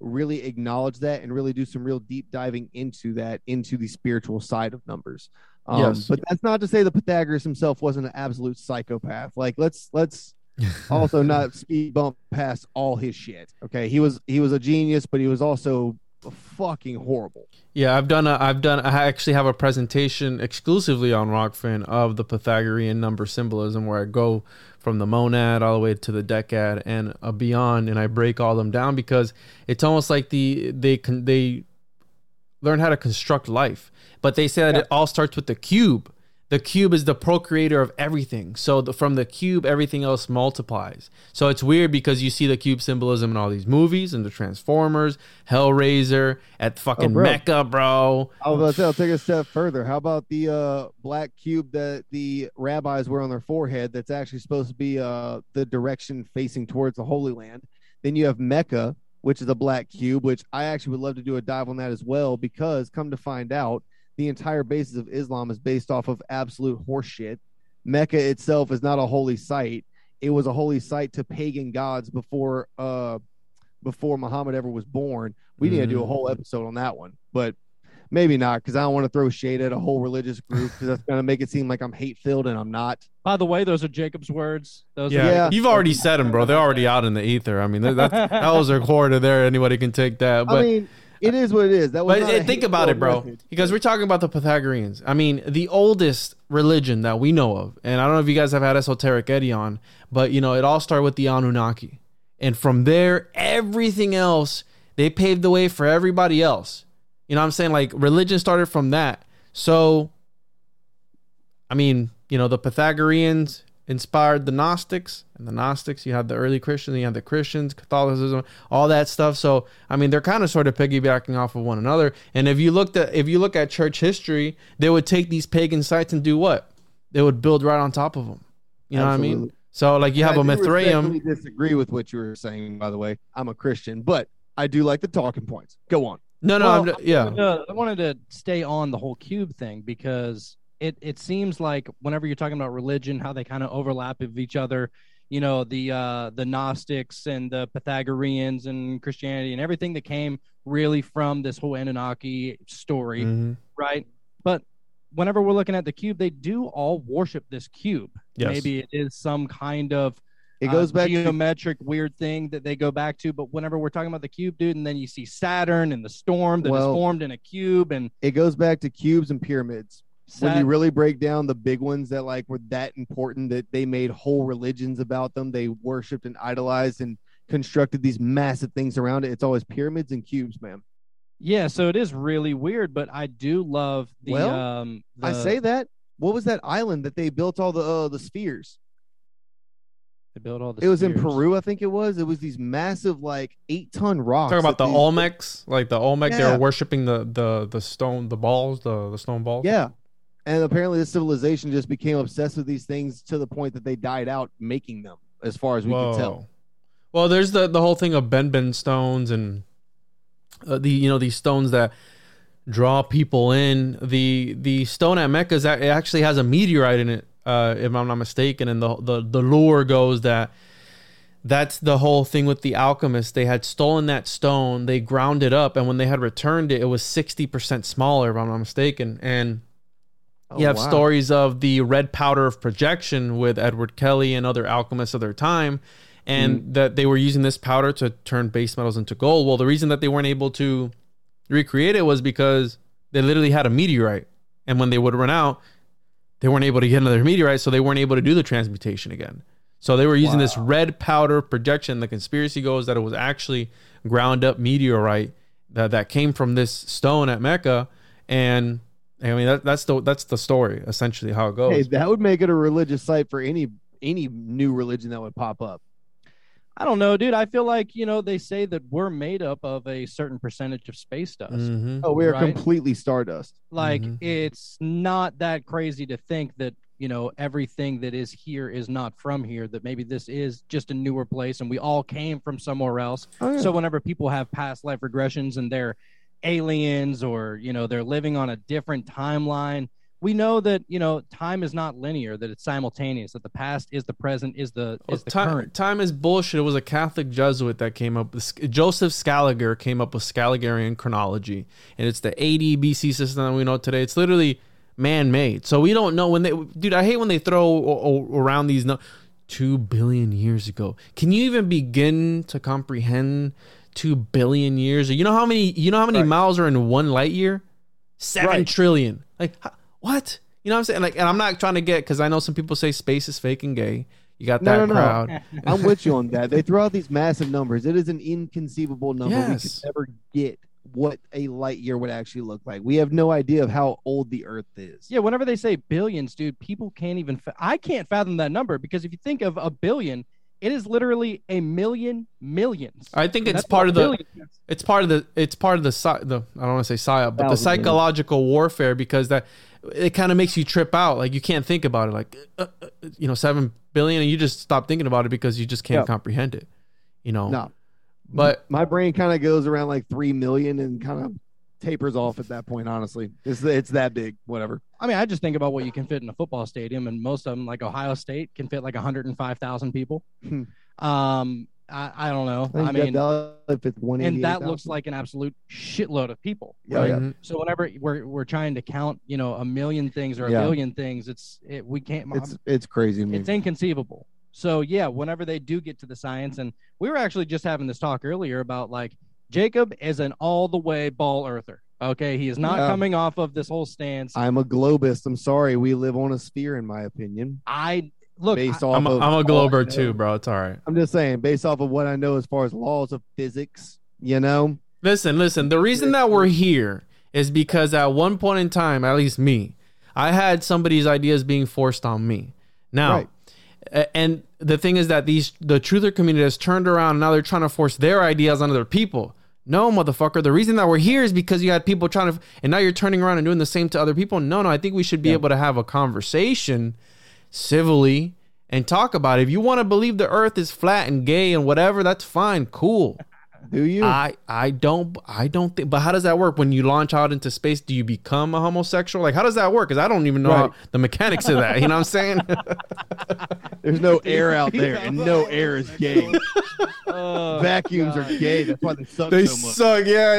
really acknowledge that and really do some real deep diving into that, into the spiritual side of numbers. Um, Yes. But that's not to say that Pythagoras himself wasn't an absolute psychopath. Like let's let's also not speed bump past all his shit. Okay, he was he was a genius, but he was also fucking horrible. Yeah, I've done a, I've done, I actually have a presentation exclusively on Rockfin of the Pythagorean number symbolism, where I go from the monad all the way to the decad and uh, beyond, and I break all them down, because it's almost like the they can they learn how to construct life, but they say that Yeah. it all starts with the cube. The cube is the procreator of everything. So the, from the cube, everything else multiplies. So it's weird because you see the cube symbolism in all these movies, and the Transformers, Hellraiser, at fucking Oh, bro. Mecca, bro. I was about to say, I'll take it a step further. How about the uh, black cube that the rabbis wear on their forehead that's actually supposed to be uh, the direction facing towards the Holy Land? Then you have Mecca, which is a black cube, which I actually would love to do a dive on that as well, because come to find out, the entire basis of Islam is based off of absolute horseshit. Mecca itself is not a holy site. It was a holy site to pagan gods before uh, before Muhammad ever was born. We need to do a whole episode on that one, but maybe not, because I don't want to throw shade at a whole religious group, because that's going to make it seem like I'm hate-filled, and I'm not. By the way, those are Jacob's words. Those Yeah, are Yeah. you've already said them, bro. They're already out in the ether. I mean, that, that, that was recorded there. Anybody can take that. But I mean, it is what it is. That was But not a uh, think about it, hate-filled bro, message. because we're talking about the Pythagoreans. I mean, the oldest religion that we know of, and I don't know if you guys have had Esoteric Eddie on, but, you know, it all started with the Anunnaki. And from there, everything else, they paved the way for everybody else. You know what I'm saying? Like, religion started from that. So, I mean, you know, the Pythagoreans inspired the Gnostics, and the Gnostics, you had the early Christians, you had the Christians, Catholicism, all that stuff. So I mean, they're kind of sort of piggybacking off of one another. And if you looked at if you look at church history, they would take these pagan sites and do what? They would build right on top of them. You know what I mean? Absolutely. So like you have I a do Mithraeum. respectfully disagree with what you were saying, by the way. I'm a Christian, but I do like the talking points. Go on. No, no, Well, I'm, yeah. Uh, I wanted to stay on the whole cube thing, because it, it seems like whenever you're talking about religion, how they kind of overlap with each other, you know, the uh, the Gnostics and the Pythagoreans and Christianity and everything that came really from this whole Anunnaki story, Mhm. right? But whenever we're looking at the cube, they do all worship this cube. Yes. Maybe it is some kind of It goes uh, back to geometric weird thing that they go back to. But whenever we're talking about the cube, dude, and then you see Saturn and the storm that Well, is formed in a cube, and it goes back to cubes and pyramids. When Sat- you really break down the big ones that like were that important that they made whole religions about them, they worshipped and idolized and constructed these massive things around it. It's always pyramids and cubes, man. yeah, so it is really weird. But I do love the. Well, um, the I say that. What was that island that they built all the uh, the spheres? they built all the. It was in spheres. Peru, I think it was. It was these massive, like eight ton rocks. Talking about that the they- Olmecs, like the Olmec, they Yeah. were worshiping the the the stone, the balls, the the stone balls. Yeah. And apparently this civilization just became obsessed with these things to the point that they died out making them, as far as we can tell. Whoa. Well, there's the the whole thing of Ben stones and uh, the you know these stones that draw people in. The the stone at Mecca is, it actually has a meteorite in it, uh, if I'm not mistaken. And the the the lore goes that that's the whole thing with the alchemists. They had stolen that stone, they ground it up, and when they had returned it, it was sixty percent smaller, if I'm not mistaken. And Oh, you have wow. stories of the red powder of projection with Edward Kelly and other alchemists of their time, and Mm. that they were using this powder to turn base metals into gold. Well, the reason that they weren't able to recreate it was because they literally had a meteorite, and when they would run out, they weren't able to get another meteorite, so they weren't able to do the transmutation again. So they were using this red powder projection. The conspiracy goes that it was actually ground up meteorite that, that came from this stone at Mecca, and I mean that, that's the that's the story essentially how it goes. Hey, that would make it a religious site for any any new religion that would pop up. I don't know, dude. I feel like, you know, they say that we're made up of a certain percentage of space dust. Mhm. Oh, we are Right. completely stardust. Like, Mhm. it's not that crazy to think that, you know, everything that is here is not from here, that maybe this is just a newer place and we all came from somewhere else. Oh, yeah. So whenever people have past life regressions and they're aliens, or, you know, they're living on a different timeline, we know that, you know, time is not linear, that it's simultaneous, that the past is the present, is the Well, is the time, current. time is bullshit. It was a Catholic Jesuit that came up with Joseph Scaliger came up with Scaligerian chronology, and it's the A D B C system that we know today. It's literally man-made, so we don't know when they. Dude, I hate when they throw o- o- around these no, two billion years ago. Can you even begin to comprehend two billion years? You know how many? You know how many Right. miles are in one light year? Seven Right. trillion. Like how, what? You know what I'm saying? Like, and I'm not trying to get because I know some people say space is fake and gay. You got No, that no, no. crowd. I'm with you on that. They throw out these massive numbers. It is an inconceivable number. We Yes. could never get what a light year would actually look like. We have no idea of how old the Earth is. Yeah, whenever they say billions, dude, people can't even. Fa- I can't fathom that number because if you think of a billion, it is literally a million millions. I think it's That's part what of the. billion is. It's part of the. It's part of the. psy- the I don't want to say psyop, but the Thousand million. psychological warfare because that it kind of makes you trip out. Like you can't think about it. Like uh, uh, you know, seven billion, and you just stop thinking about it because you just can't Yeah. comprehend it. You know. No. But My brain kind of goes around like three million and kind of tapers off at that point, honestly. It's it's that big, whatever. I mean, I just think about what you can fit in a football stadium, and most of them, like Ohio State, can fit like one hundred five thousand people. Hmm. um, I, I don't know. I, I think mean, that if it's one and that looks like an absolute shitload of people. Yeah, right? yeah. Mhm. So whenever we're we're trying to count, you know, a million things or a Yeah. billion things, it's it, we can't. it's it's crazy to me. It's inconceivable. So yeah, whenever they do get to the science, and we were actually just having this talk earlier about like Jacob is an all the way ball earther. Okay, he is not Yeah. coming off of this whole stance. I, I'm a globist. I'm sorry. We live on a sphere, in my opinion. look. Based I- off I'm a, of I'm a all I glober know. too, bro. It's all right. I'm just saying, based off of what I know as far as laws of physics, you know, Listen, listen. The reason that we're here is because at one point in time, at least me, I had somebody's ideas being forced on me. Now, Right. a- and the thing is that these the truther community has turned around and now they're trying to force their ideas on other people. No, motherfucker. The reason that we're here is because you had people trying to, and now you're turning around and doing the same to other people. No, no. I think we should be Yeah. able to have a conversation civilly and talk about it. If you want to believe the earth is flat and gay and whatever, that's fine. Cool. do you? I I don't I don't think. But how does that work when you launch out into space? Do you become a homosexual? Like how does that work? Because I don't even know Right. how, the mechanics of that. You know what I'm saying? There's no air out there, and no air is gay. Oh, Vacuums God. are gay. That's why they suck they so much. suck. Yeah,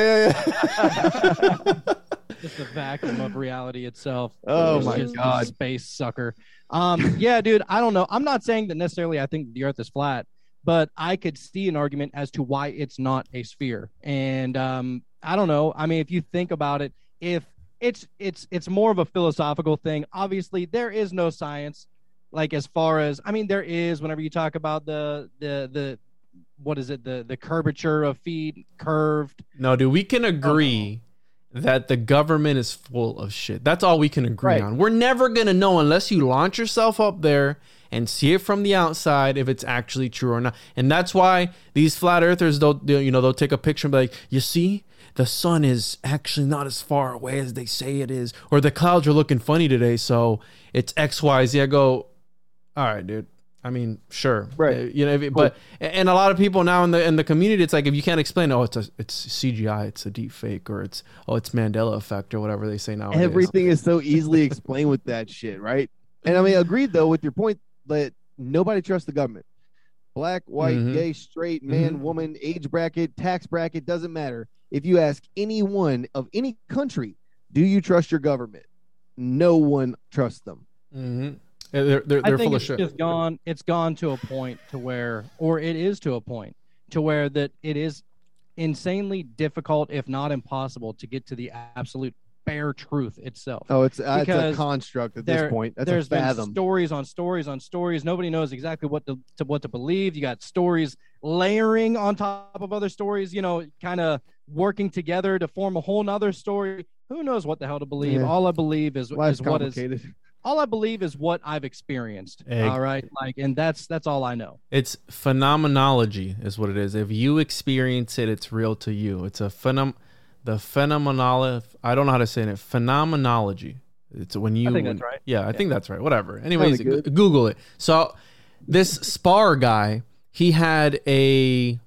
yeah, yeah. Just the vacuum of reality itself. Oh It's my just a God. space sucker. Um, yeah, dude. I don't know. I'm not saying that necessarily. I think the Earth is flat, but I could see an argument as to why it's not a sphere. And um, I don't know. I mean, if you think about it, if it's it's it's more of a philosophical thing. Obviously, there is no science. Like as far as I mean, there is whenever you talk about the the the what is it the the curvature of feet curved. No, dude, we can agree that the government is full of shit. That's all we can agree Right. on. We're never going to know unless you launch yourself up there and see it from the outside if it's actually true or not. And that's why these flat earthers, they'll, they'll you know, they'll take a picture and be like, you see, the sun is actually not as far away as they say it is, or the clouds are looking funny today, so it's X, Y, Z. I go, all right, dude. I mean, sure, Right. Uh, you know, if it- but and a lot of people now in the in the community, it's like if you can't explain, oh, it's a it's C G I, it's a deep fake, or it's oh, it's Mandela effect, or whatever they say nowadays. Everything is so easily explained with that shit, right? And I mean, agreed though with your point that nobody trusts the government. Black, white, Mhm. gay, straight, man, Mhm. woman, age bracket, tax bracket, doesn't matter. If you ask anyone of any country, do you trust your government? No one trusts them. hmm They're they're, I they're think full of it's shit. just gone. It's gone to a point to where, or it is to a point to where that it is insanely difficult, if not impossible, to get to the absolute bare truth itself. Oh, it's, uh, it's a Because construct at there- this point. That's There's a been fathom. stories on stories on stories. Nobody knows exactly what to, to what to believe. You got stories layering on top of other stories. You know, kind of working together to form a whole nother story. Who knows what the hell to believe? Yeah. All I believe is, Life's is what is complicated. all I believe is what I've experienced. Egg. All right, like, and that's that's all I know. It's phenomenology, is what it is. If you experience it, it's real to you. It's a phenom, the phenomenal. I don't know how to say it. Phenomenology. It's when you. I think when- that's right. Yeah, I think that's right. Whatever. Anyways, Sounded g- Google it. So this Spar guy, he had a.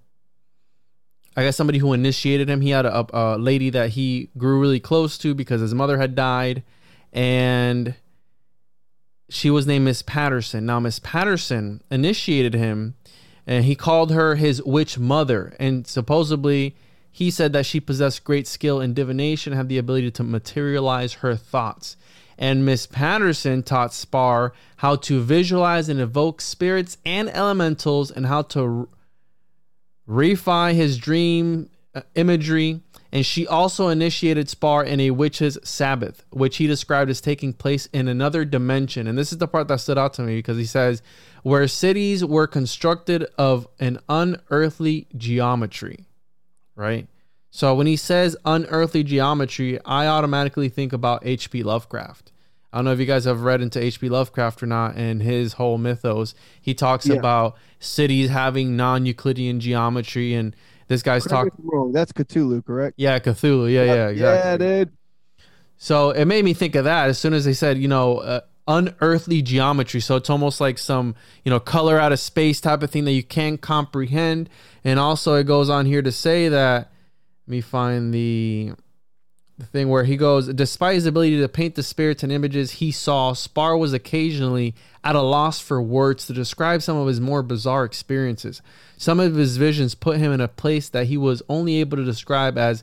I guess somebody who initiated him. He had a, a lady that he grew really close to because his mother had died, and she was named Miss Patterson. Now, Miss Patterson initiated him, and he called her his witch mother. And supposedly, he said that she possessed great skill in divination, had the ability to materialize her thoughts. And Miss Patterson taught Spar how to visualize and evoke spirits and elementals, and how to refine his dream uh, imagery. And she also initiated Spar in a witch's Sabbath, which he described as taking place in another dimension. And this is the part that stood out to me, because he says, where cities were constructed of an unearthly geometry, right? So when he says unearthly geometry, I automatically think about H P Lovecraft. I don't know if you guys have read into H P Lovecraft or not, and his whole mythos. He talks yeah. about cities having non-Euclidean geometry, and this guy's talking. That's Cthulhu, correct? Yeah, Cthulhu. Yeah, yeah, exactly. Yeah, dude. So it made me think of that as soon as they said, you know, uh, unearthly geometry. So it's almost like some, you know, color out of space type of thing that you can't comprehend. And also it goes on here to say that, let me find the the thing where he goes, despite his ability to paint the spirits and images he saw, Spar was occasionally at a loss for words to describe some of his more bizarre experiences. Some of his visions put him in a place that he was only able to describe as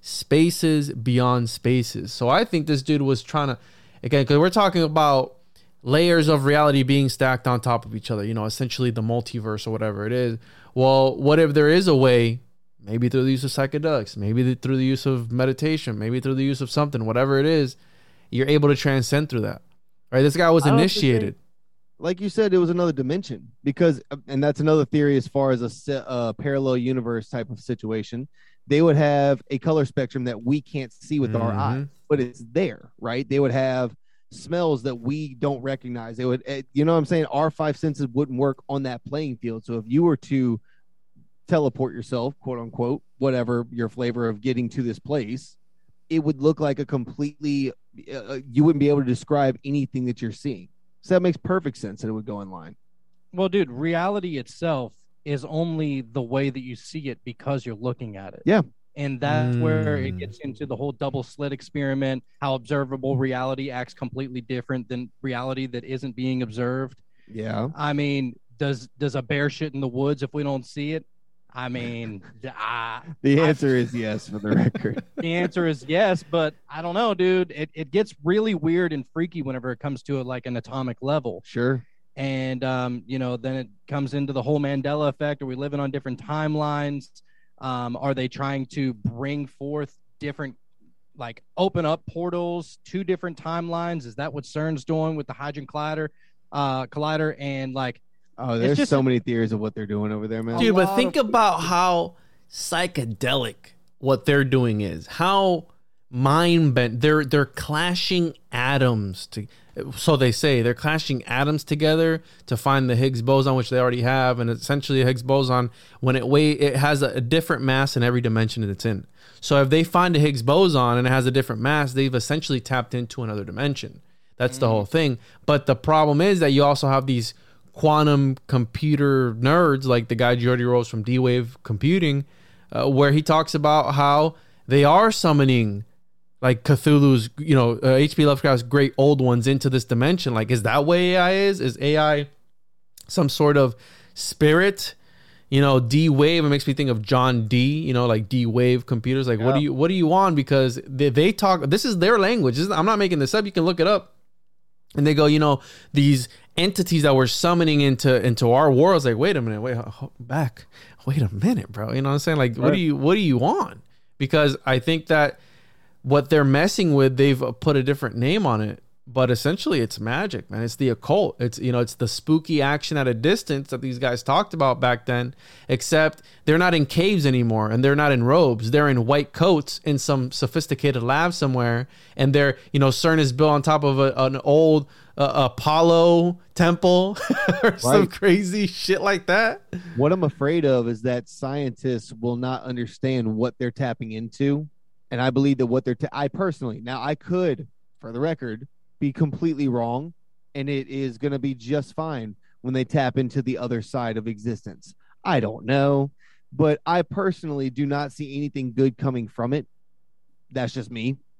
spaces beyond spaces. So I think this dude was trying to, again, because we're talking about layers of reality being stacked on top of each other, you know, essentially the multiverse or whatever it is. Well, what if there is a way, maybe through the use of psychedelics, maybe through the use of meditation, maybe through the use of something, whatever it is, you're able to transcend through that, right? This guy was initiated. Like you said, it was another dimension, because, and that's another theory as far as a uh, parallel universe type of situation. They would have a color spectrum that we can't see with mm-hmm. our eyes, but it's there, right? They would have smells that we don't recognize. They would, you know what I'm saying? Our five senses wouldn't work on that playing field. So if you were to teleport yourself, quote unquote, whatever your flavor of getting to this place, it would look like a completely, uh, you wouldn't be able to describe anything that you're seeing. So that makes perfect sense that it would go in line. Well, dude, reality itself is only the way that you see it because you're looking at it. Yeah. And that's mm. where it Hmm. gets into the whole double slit experiment, how observable reality acts completely different than reality that isn't being observed. Yeah. I mean, does does a bear shit in the woods if we don't see it? I mean, I, the answer I, is yes, for the record. The answer is yes, but I don't know, dude. It it gets really weird and freaky whenever it comes to it, like an atomic level. Sure. And um, you know, then it comes into the whole Mandela effect. Are we living on different timelines? Um, are they trying to bring forth different, like, open up portals to different timelines? Is that what CERN's doing with the Hadron Collider? Uh, collider and like. Oh, there's just so many theories of what they're doing over there, man. Dude, but think about how psychedelic what they're doing is. How mind bent. They're they're clashing atoms to, so they say they're clashing atoms together to find the Higgs boson, which they already have, and essentially a Higgs boson, when it weigh it has a, a different mass in every dimension that it's in. So if they find a Higgs boson and it has a different mass, they've essentially tapped into another dimension. That's mm. the whole thing. But the problem is that you also have these quantum computer nerds like the guy Jordy Rose from D-Wave Computing, uh, where he talks about how they are summoning like Cthulhu's, you know, uh, H P Lovecraft's great old ones into this dimension. Like, is that what A I is? Is A I some sort of spirit? You know, D-Wave, it makes me think of John D, you know, like D-Wave computers. Like, yeah. what do you what do you want? Because they, they talk, this is their language. This is, I'm not making this up. You can look it up. And they go, you know, these entities that we're summoning into into our worlds. Like, wait a minute, wait, hold back, wait a minute, bro. You know what I'm saying? Like, right. what do you what do you want? Because I think that what they're messing with, they've put a different name on it, but essentially it's magic, man. It's the occult. It's, you know, it's the spooky action at a distance that these guys talked about back then, except they're not in caves anymore and they're not in robes. They're in white coats in some sophisticated lab somewhere. And they're, you know, CERN is built on top of a, an old uh, Apollo temple or right. some crazy shit like that. What I'm afraid of is that scientists will not understand what they're tapping into. And I believe that what they're, ta- I personally, now I could, for the record, be completely wrong, and it is going to be just fine when they tap into the other side of existence. I don't know, but I personally do not see anything good coming from it. That's just me.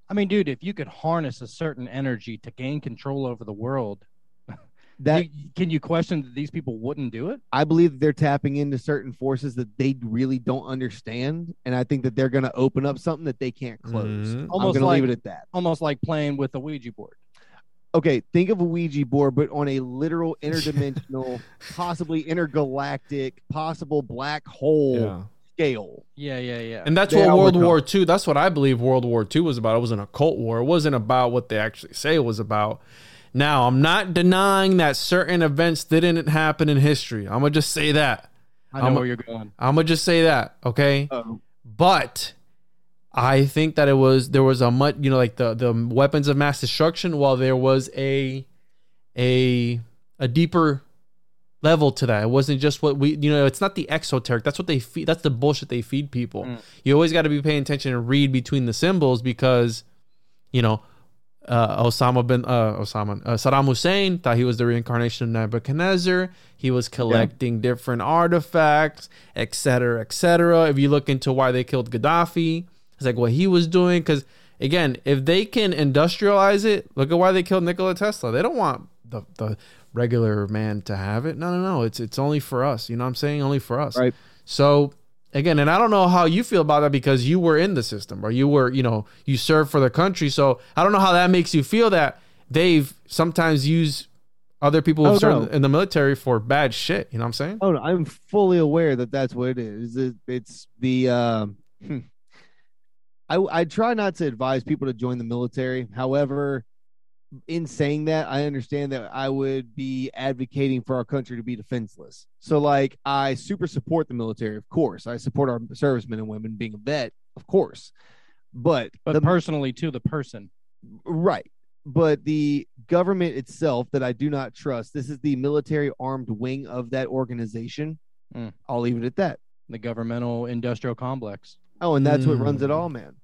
I mean, dude, if you could harness a certain energy to gain control over the world, That you, can you question that these people wouldn't do it? I believe that they're tapping into certain forces that they really don't understand, and I think that they're going to open up something that they can't close. Mhm. I'm Almost going to like- leave it at that. Almost like playing with a Ouija board. Okay, think of a Ouija board, but on a literal interdimensional, possibly intergalactic, possible black hole Yeah. Oh, scale. Yeah, yeah, yeah. And that's They what are World what War not. Two. That's what I believe World War Two was about. It wasn't a cult war. It wasn't about what they actually say it was about. Now, I'm not denying that certain events didn't happen in history. I'm gonna just say that. I know I'm- where you're going. I'm gonna just say that. Okay. Uh-oh. But I think that it was there was a much you know like the the weapons of mass destruction. While there was a a a deeper level to that. It wasn't just what we you know. It's not the exoteric. That's what they feed. That's the bullshit they feed people. Mm. You always got to be paying attention and read between the symbols because you know. Uh, Osama bin uh, Osama uh, Saddam Hussein thought he was the reincarnation of Nebuchadnezzar. He was collecting different artifacts, et cetera, et cetera. If you look into why they killed Gaddafi, it's like what he was doing. Because again, if they can industrialize it, look at why they killed Nikola Tesla. They don't want the, the regular man to have it. No, no, no. It's it's only for us. You know what I'm saying? Only for us. Right. So again, and I don't know how you feel about that because you were in the system or you were, you know, you served for the country. So I don't know how that makes you feel that they've sometimes used other people who've Oh, served no. in the military for bad shit. You know what I'm saying? Oh, no, I'm fully aware that that's what it is. It, it's the. Um, hmm. I I try not to advise people to join the military. However, in saying that, I understand that I would be advocating for our country to be defenseless. So, like, I super support the military, of course. I support our servicemen and women being a vet, of course. But But the personally, to the person. right. But the government itself that I do not trust, this is the military armed wing of that organization. Mm. I'll leave it at that. The governmental industrial complex. Oh, and that's what runs it Mm. all, man.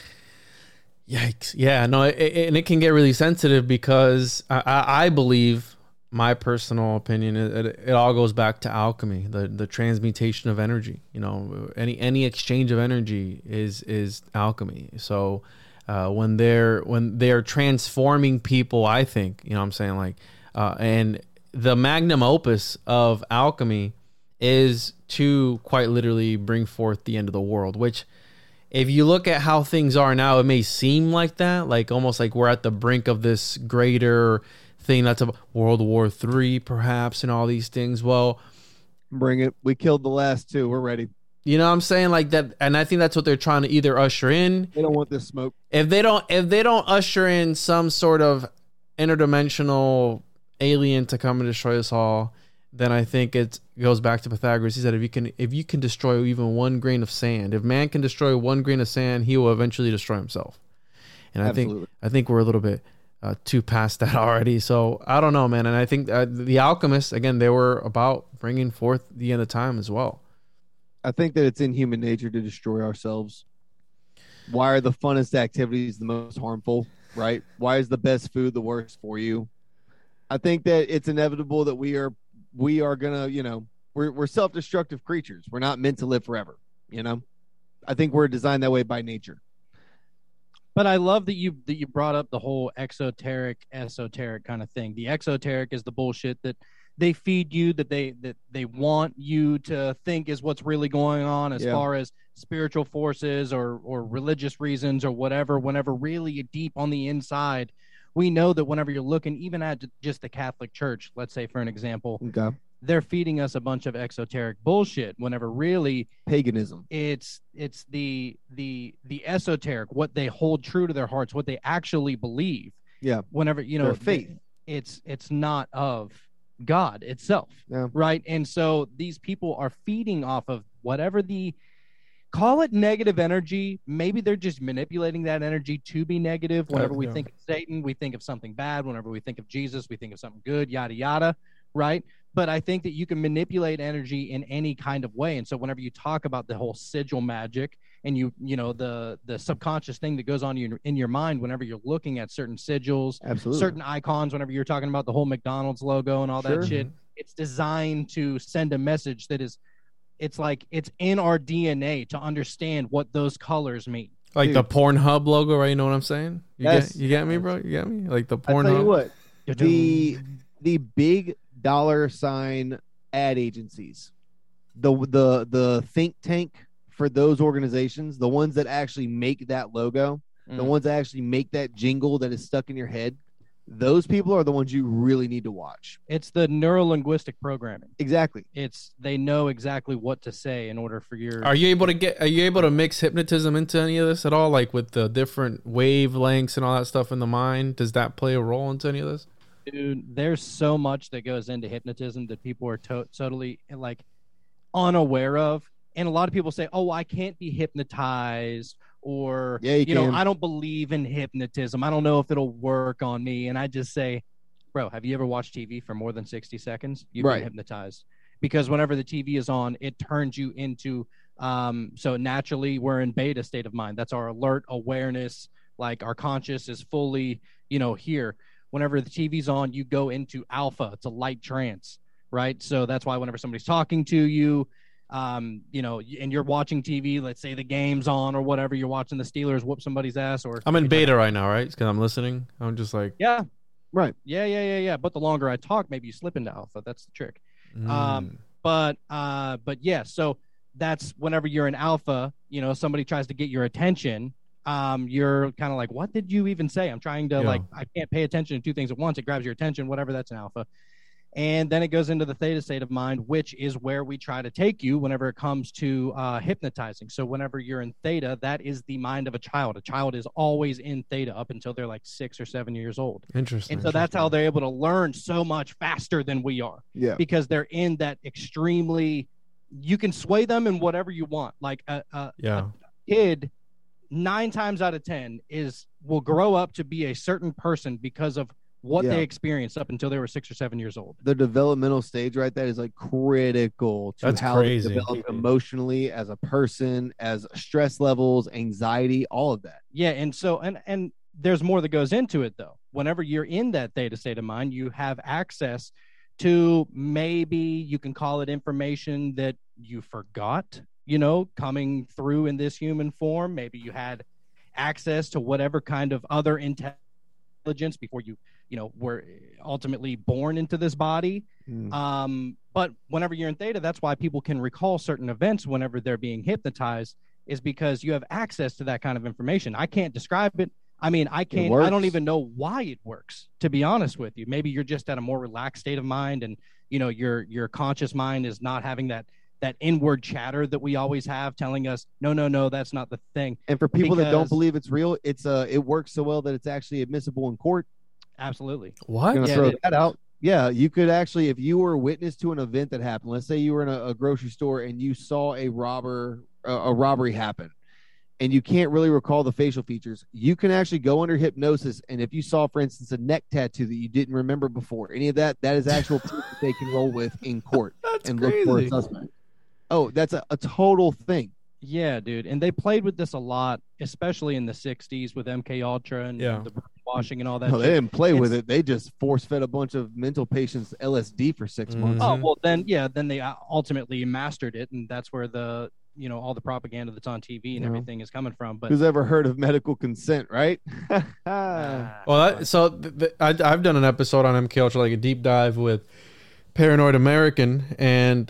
Yikes. Yeah, no, it, it- and it can get really sensitive because I, I, I believe my personal opinion it, it, it all goes back to alchemy, the the transmutation of energy. You know, any any exchange of energy is is alchemy. So uh, when they're when they're transforming people, I think, you know what I'm saying, like uh, and the magnum opus of alchemy is to quite literally bring forth the end of the world, which if you look at how things are now, it may seem like that, like almost like we're at the brink of this greater thing that's a World War Three, perhaps, and all these things. Well, Bring it. We killed the last two. We're ready. you know what I'm saying, like that, and I think that's what they're trying to either usher in. They don't want this smoke. If they don't, if they don't usher in some sort of interdimensional alien to come and destroy us all, then I think it goes back to Pythagoras. He said, if you can, if you can destroy even one grain of sand, if man can destroy one grain of sand, he will eventually destroy himself. And I Absolutely. think, I think we're a little bit uh, too past that already. So I don't know, man. And I think uh, the alchemists, again, they were about bringing forth the end of time as well. I think that it's in human nature to destroy ourselves. Why are the funnest activities the most harmful, right? Why is the best food the worst for you? I think that it's inevitable that we are we are gonna, you know, we're we're self-destructive creatures. We're not meant to live forever, you know? I think we're designed that way by nature. But I love that you that you brought up the whole exoteric, esoteric kind of thing. The exoteric is the bullshit that they feed you, that they that they want you to think is what's really going on as Yeah. far as spiritual forces or or religious reasons or whatever. Whenever really deep on the inside, we know that whenever you're looking even at just the Catholic Church, let's say for an example, Okay. they're feeding us a bunch of exoteric bullshit. Whenever really Paganism. it's it's the the the esoteric, what they hold true to their hearts, what they actually believe. Yeah. Whenever you know Their faith. it's it's not of God itself, Yeah. right? And so these people are feeding off of whatever the call it negative energy. Maybe they're just manipulating that energy to be negative. Whenever we Yeah. think of Satan, we think of something bad. Whenever we think of Jesus, we think of something good. Yada yada, right? But I think that you can manipulate energy in any kind of way. And so whenever you talk about the whole sigil magic and you, you know, the the subconscious thing that goes on in your, in your mind whenever you're looking at certain sigils, Absolutely. certain icons, whenever you're talking about the whole McDonald's logo and all Sure. that shit, it's designed to send a message that is, it's like it's in our D N A to understand what those colors mean. Like Dude. the Pornhub logo, right? You know what I'm saying? You Yes. get you get me, bro? You get me? Like the I tell you Pornhub. what, the the big dollar sign ad agencies, the the the think tank for those organizations, the ones that actually make that logo, the Mm. ones that actually make that jingle that is stuck in your head, those people are the ones you really need to watch. It's the neuro-linguistic programming. Exactly. It's they know exactly what to say in order for your. Are you able to get? Are you able to mix hypnotism into any of this at all? Like with the different wavelengths and all that stuff in the mind, does that play a role into any of this? Dude, there's so much that goes into hypnotism that people are to- totally like unaware of, and a lot of people say, "Oh, I can't be hypnotized," or Yeah, you know, can. I don't believe in hypnotism. I don't know if it'll work on me. And I just say, bro, have you ever watched T V for more than sixty seconds? You've Right. been hypnotized, because whenever the T V is on, it turns you into. Um, so naturally, we're in beta state of mind. That's our alert awareness. Like our conscious is fully, you know, here. Whenever the T V's on, you go into alpha. It's a light trance, right? So that's why whenever somebody's talking to you, um, you know, and you're watching T V, let's say the game's on or whatever, you're watching the Steelers whoop somebody's ass, or I'm in beta right now, right? Because I'm listening. I'm just like, yeah, Right. yeah, yeah, yeah, yeah. But the longer I talk, maybe you slip into alpha. That's the trick. mm, Um, but uh, but yeah, so that's whenever you're in alpha, you know, somebody tries to get your attention. Um, you're kind of like, what did you even say? I'm trying to Yeah. like, I can't pay attention to two things at once. It grabs your attention, whatever. That's an alpha. And then it goes into the theta state of mind, which is where we try to take you whenever it comes to uh, hypnotizing. So whenever you're in theta, that is the mind of a child. A child is always in theta up until they're like six or seven years old. interesting. And so that's how they're able to learn so much faster than we are, Yeah. because they're in that extremely, you can sway them in whatever you want. Like a, a, Yeah. a kid, nine times out of ten is will grow up to be a certain person because of what Yeah. they experienced up until they were six or seven years old. The developmental stage right there is like critical to That's how crazy. they develop emotionally as a person, as stress levels, anxiety, all of that. Yeah, and so and and there's more that goes into it though. Whenever you're in that theta state of mind, you have access to, maybe you can call it information that you forgot, you know, coming through in this human form. Maybe you had access to whatever kind of other intelligence before you, you know, were ultimately born into this body. Mm. Um, but whenever you're in theta, that's why people can recall certain events whenever they're being hypnotized, is because you have access to that kind of information. I can't describe it. I mean, I can't, I don't works. even know why it works, to be honest with you. Maybe you're just at a more relaxed state of mind, and, you know, your, your conscious mind is not having that, that inward chatter that we always have telling us, no, no, no, that's not the thing. And for people that don't Because- believe it's real, it's uh it works so well that it's actually admissible in court. Absolutely. What? I'm gonna Yeah, throw it- that out. Yeah, you could actually, if you were a witness to an event that happened, let's say you were in a, a grocery store and you saw a robber, a, a robbery happen, and you can't really recall the facial features, you can actually go under hypnosis. And if you saw, for instance, a neck tattoo that you didn't remember before, any of that, that is actual proof that they can roll with in court That's and look for a crazy. suspect. Oh, that's a, a total thing. Yeah, dude. And they played with this a lot, especially in the sixties with M K Ultra and Yeah. the brainwashing and all that. No, they shit. didn't play with It's- it. They just force fed a bunch of mental patients L S D for six Mhm. months. Oh, well, then, yeah, then they uh, ultimately mastered it. And that's where the, you know, all the propaganda that's on T V and Yeah. everything is coming from. But Who's ever heard of medical consent, right? Ah, Well, that, so th- th- I, I've done an episode on M K Ultra, like a deep dive with Paranoid American, and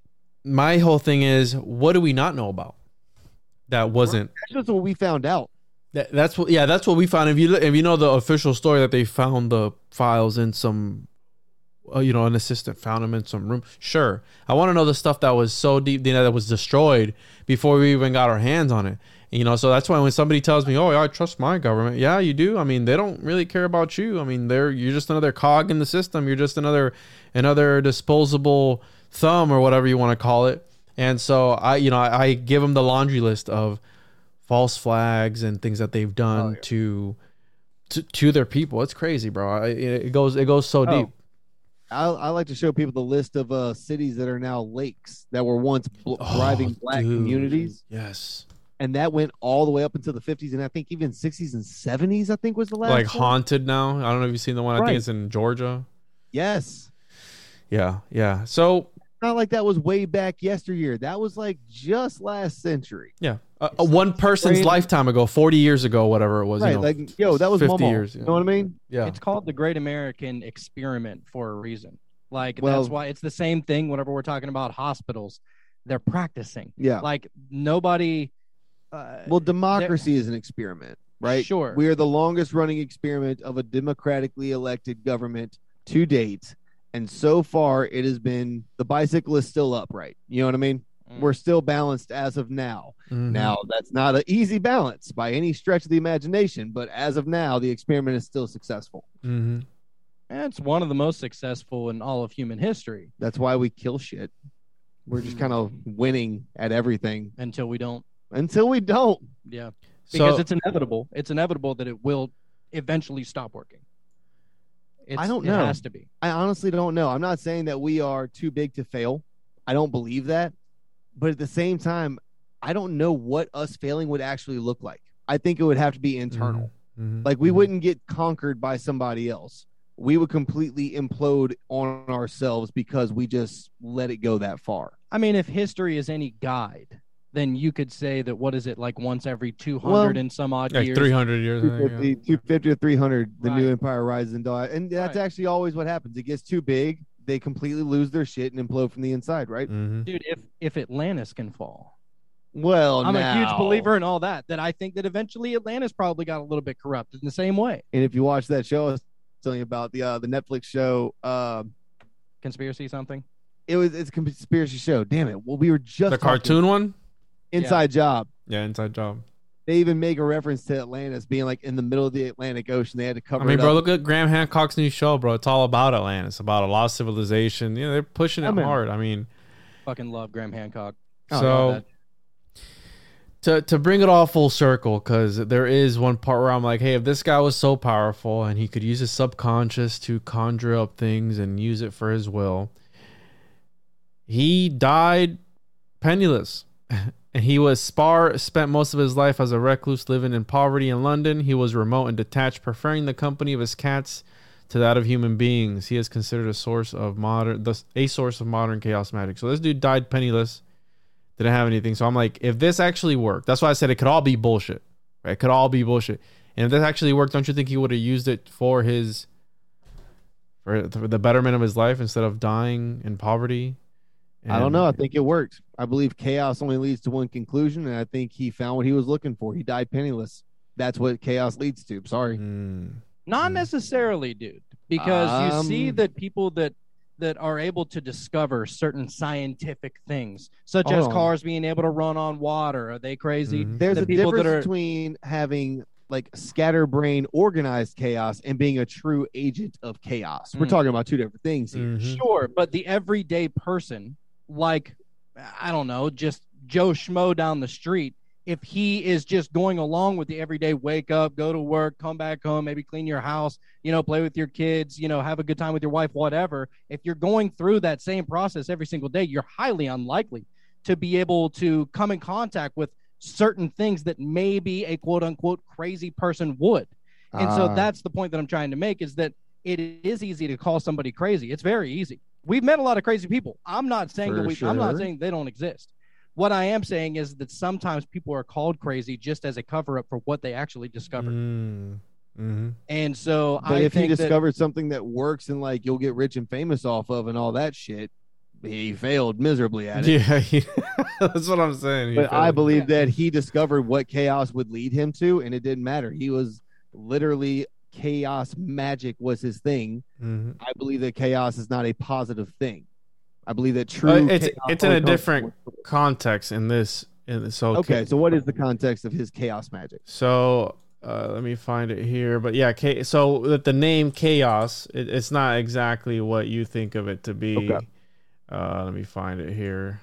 my whole thing is, what do we not know about? That wasn't. That's just what we found out. That, that's what. Yeah, that's what we found. If you if you know the official story that they found the files in some, uh, you know, an assistant found them in some room. Sure, I want to know the stuff that was so deep, you know, that was destroyed before we even got our hands on it. You know, so that's why when somebody tells me, "Oh, I trust my government," yeah, you do. I mean, they don't really care about you. I mean, they're you're just another cog in the system. You're just another another disposable thumb or whatever you want to call it. And so I, you know, I, I give them the laundry list of false flags and things that they've done Oh, yeah. to, to to their people. It's crazy, bro. I, it goes it goes so Oh. deep. I, I like to show people the list of uh, cities that are now lakes that were once bl- thriving Oh, black dude. communities, Yes, and that went all the way up into the fifties, and I think even sixties and seventies. I think was the last like one. haunted now. I don't know if you've seen the one. I Right. think it's in Georgia. Yes, Yeah, yeah. So not like that was way back yesteryear. That was like just last century. Yeah, a, a one person's Great. lifetime ago, forty years ago, whatever it was. Right, You know, like yo, that was fifty Mama. years. You know what I mean? Yeah, It's called the Great American Experiment for a reason. Like Well- that's why it's the same thing. Whenever we're talking about hospitals, they're practicing. Yeah. Like nobody. Uh, Well, democracy is an experiment, right? Sure. We are the longest running experiment of a democratically elected government to date. And so far, it has been the bicycle is still upright. You know what I mean? Mm. We're still balanced as of now. Mhm. Now, that's not an easy balance by any stretch of the imagination, but as of now, the experiment is still successful. Mhm. it's one of the most successful in all of human history That's why we kill shit. We're just kind of winning at everything until we don't. until we don't. Yeah, because So it's inevitable. It's inevitable that it will eventually stop working. It's, I don't It know. has to be. I honestly don't know. I'm not saying that we are too big to fail. I don't believe that. But at the same time, I don't know what us failing would actually look like. I think it would have to be internal. Mhm. Like we Mhm. wouldn't get conquered by somebody else. We would completely implode on ourselves because we just let it go that far. I mean, if history is any guide, then you could say that what is it like once every two hundred Well, and some odd like years? three hundred years. I think, yeah. two fifty, two fifty to three hundred, the new Right. empire rises and dies. And that's Right. actually always what happens. It gets too big. They completely lose their shit and implode from the inside, right? Mhm. Dude, if if Atlantis can fall, Well, I'm a huge now- believer in all that. That I think that eventually Atlantis probably got a little bit corrupted in the same way. And if you watch that show I was telling you about, the uh, the Netflix show, uh, Conspiracy something. it was it's a conspiracy show. Damn it! Well, we were just The talking cartoon one. Inside Job. Yeah, Inside Job. They even make a reference to Atlantis being like in the middle of the Atlantic Ocean. They had to cover. I mean, it bro, up. look at Graham Hancock's new show, bro. It's all about Atlantis, about a lost civilization. You know, they're pushing it I'm in. hard. I mean, Fucking love Graham Hancock. Oh, so that- to to bring it all full circle, because there is one part where I'm like, hey, if this guy was so powerful and he could use his subconscious to conjure up things and use it for his will, he died penniless. And he was spar spent most of his life as a recluse living in poverty in London. He was remote and detached, preferring the company of his cats to that of human beings. He is considered a source of modern the a source of modern chaos magic. So this dude died penniless, didn't have anything. So I'm like, if this actually worked, that's why I said it could all be bullshit. Right? It could all be bullshit. And if this actually worked, don't you think he would have used it for his for, for the betterment of his life instead of dying in poverty? I don't And- know. I think it worked. I believe chaos only leads to one conclusion, and I think he found what he was looking for. He died penniless. That's what chaos leads to. Sorry. Mm. Not Mm. necessarily, dude, because you see Um, that people that that are able to discover certain scientific things, such Hold as on. cars being able to run on water. Are they crazy? Mhm. There's The a people that difference are- between having like scatterbrain organized chaos and being a true agent of chaos. We're Mm. talking about two different things here. Mhm. Sure, but the everyday person, like, I don't know, just Joe Schmo down the street, if he is just going along with the everyday wake up, go to work, come back home, maybe clean your house, you know, play with your kids, you know, have a good time with your wife, whatever. If you're going through that same process every single day, you're highly unlikely to be able to come in contact with certain things that maybe a quote unquote crazy person would. And so Ah. that's the point that I'm trying to make, is that it is easy to call somebody crazy. It's very easy. We've met a lot of crazy people. I'm not saying For that we I'm not sure. saying they don't exist. What I am saying is that sometimes people are called crazy just as a cover up for what they actually discovered. Mm. Mhm. And so But I if he think that, discovered something that works and like you'll get rich and famous off of and all that shit, he failed miserably at it. Yeah, he- that's what I'm saying. He But I failed. believe Yeah. that he discovered what chaos would lead him to, and it didn't matter. He was literally chaos magic was his thing. Mhm. I believe that chaos is not a positive thing. I believe that true. Uh, it's chaos it's in only a comes different from- context in this. In this so Okay, so what is the context of his chaos magic? So uh, let me find it here. But yeah, cha- so that the name chaos, it, it's not exactly what you think of it to be. Okay. Uh, let me find it here.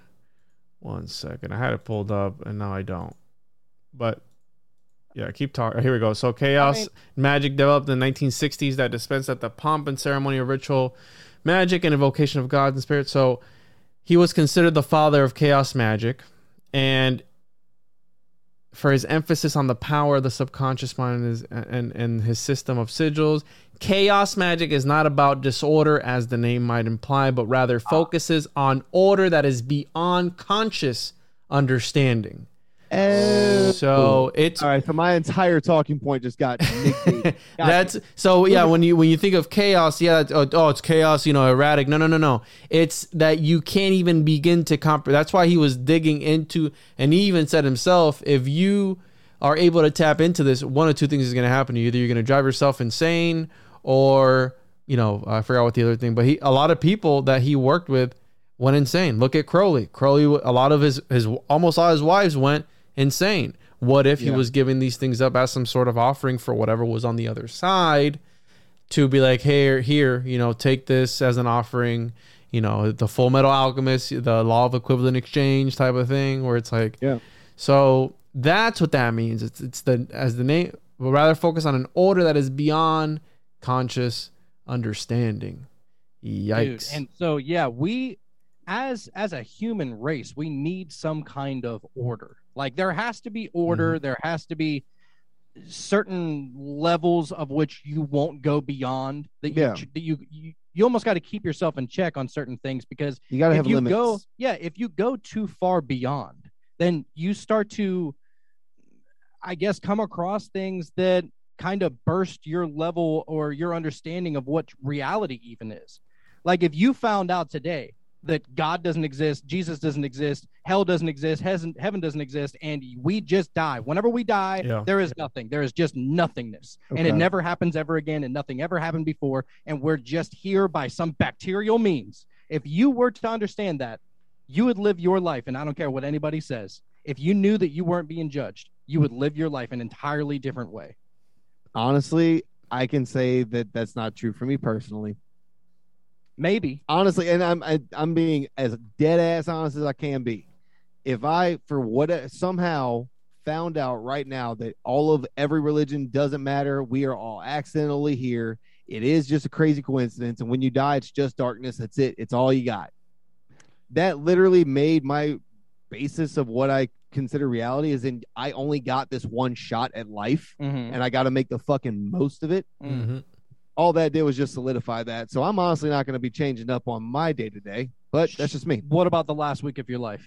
One second. I had it pulled up and now I don't. But yeah, keep talking. Here we go. So chaos I mean- magic developed in the nineteen sixties that dispensed at the pomp and ceremony of ritual magic and invocation of gods and spirits. So he was considered the father of chaos magic. And for his emphasis on the power of the subconscious mind and his, and, and his system of sigils. Chaos magic is not about disorder, as the name might imply, but rather focuses on order that is beyond conscious understanding. Oh. So it's all right. So my entire talking point just got negated. that's so yeah. When you when you think of chaos, yeah, oh, oh, it's chaos, you know, erratic. No, no, no, no. It's that you can't even begin to comprehend. That's why he was digging into, and he even said himself, if you are able to tap into this, one of two things is going to happen to you. Either you're going to drive yourself insane, or you know, I forgot what the other thing. But he, a lot of people that he worked with went insane. Look at Crowley. Crowley, a lot of his his almost all his wives went insane. What if he Yeah. was giving these things up as some sort of offering for whatever was on the other side, to be like, hey, here, you know, take this as an offering, you know, the Full Metal Alchemist, the law of equivalent exchange type of thing, where it's like, Yeah. so that's what that means. It's it's the as the name, but rather focus on an order that is beyond conscious understanding. Yikes. Dude, and so yeah, we as as a human race, we need some kind of order. Like there has to be order, Mm-hmm. there has to be certain levels of which you won't go beyond, that you Yeah. that you you, you almost got to keep yourself in check on certain things, because You got to if have you limits. go yeah, if you go too far beyond, then you start to, I guess, come across things that kind of burst your level or your understanding of what reality even is. Like if you found out today that God doesn't exist, Jesus doesn't exist, hell doesn't exist, heaven, heaven doesn't exist, and we just die. Whenever we die, Yeah. there is nothing. There is just nothingness. And it Okay. never happens ever again, and nothing ever happened before, and we're just here by some bacterial means. If you were to understand that, you would live your life, and I don't care what anybody says. If you knew that you weren't being judged, you would live your life an entirely different way. Honestly, I can say that that's not true for me personally. Maybe. Honestly, and I'm I, I'm being as dead ass honest as I can be. If I, for what somehow found out right now that all of every religion doesn't matter, we are all accidentally here. It is just a crazy coincidence, and when you die, it's just darkness. That's it. It's all you got. That literally made my basis of what I consider reality is in I only got this one shot at life, Mm-hmm. and I got to make the fucking most of it. Mm-hmm. All that did was just solidify that. So I'm honestly not going to be changing up on my day to day, but that's just me. What about the last week of your life?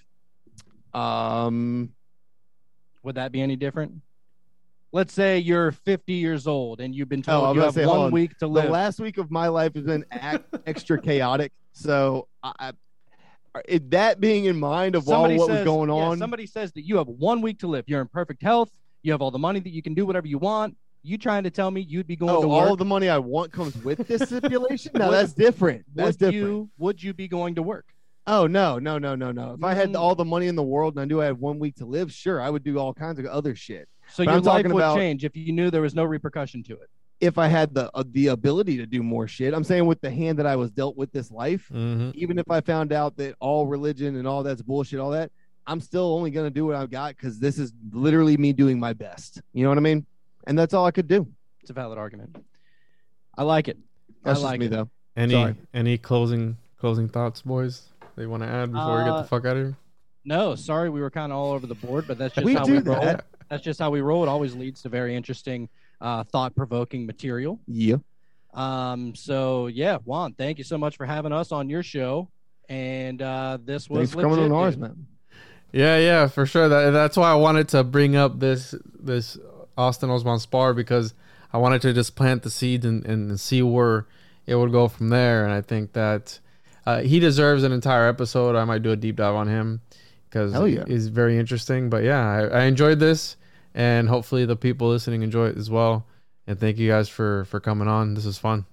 Um, Would that be any different? Let's say you're fifty years old and you've been Oh, I told was you about have to say, hold one on. week to the live. last week of my life has been ac- extra chaotic. So I, I, it, that being in mind of all Somebody what says, was going yeah, on, somebody says that you have one week to live. You're in perfect health. You have all the money that you can do whatever you want. You trying to tell me you'd be going oh, to all work? of the money I want comes with this stipulation. No, Would- that's different. That's would different. you would you be going to work? Oh no, no, no, no, no. If I had Mm. all the money in the world and I knew I had one week to live, sure, I would do all kinds of other shit. So But your I'm life talking would about- change if you knew there was no repercussion to it. If I had the uh, the ability to do more shit, I'm saying with the hand that I was dealt with this life, Mm-hmm. even if I found out that all religion and all that's bullshit, all that, I'm still only gonna do what I've got because this is literally me doing my best. You know what I mean? And that's all I could do. It's a valid argument. I like it. That's I just like me it. though. Any Sorry. any closing closing thoughts, boys? They want to add before we get Uh, the fuck out of here? No, sorry, we were kind of all over the board, but that's just We how do we that. roll. That's just how we roll. It always leads to very interesting, uh, thought-provoking material. Yeah. Um, so yeah, Juan, thank you so much for having us on your show. And uh, this was Thanks for coming legit, on ours, dude. man. Yeah, yeah, for sure. That that's why I wanted to bring up this this Austin Osman spar, because I wanted to just plant the seeds and, and see where it would go from there. And I think that uh, he deserves an entire episode. I might do a deep dive on him because Hell yeah. he's very interesting. But yeah, I, I enjoyed this, and hopefully the people listening enjoy it as well. And thank you guys for for coming on. This is fun.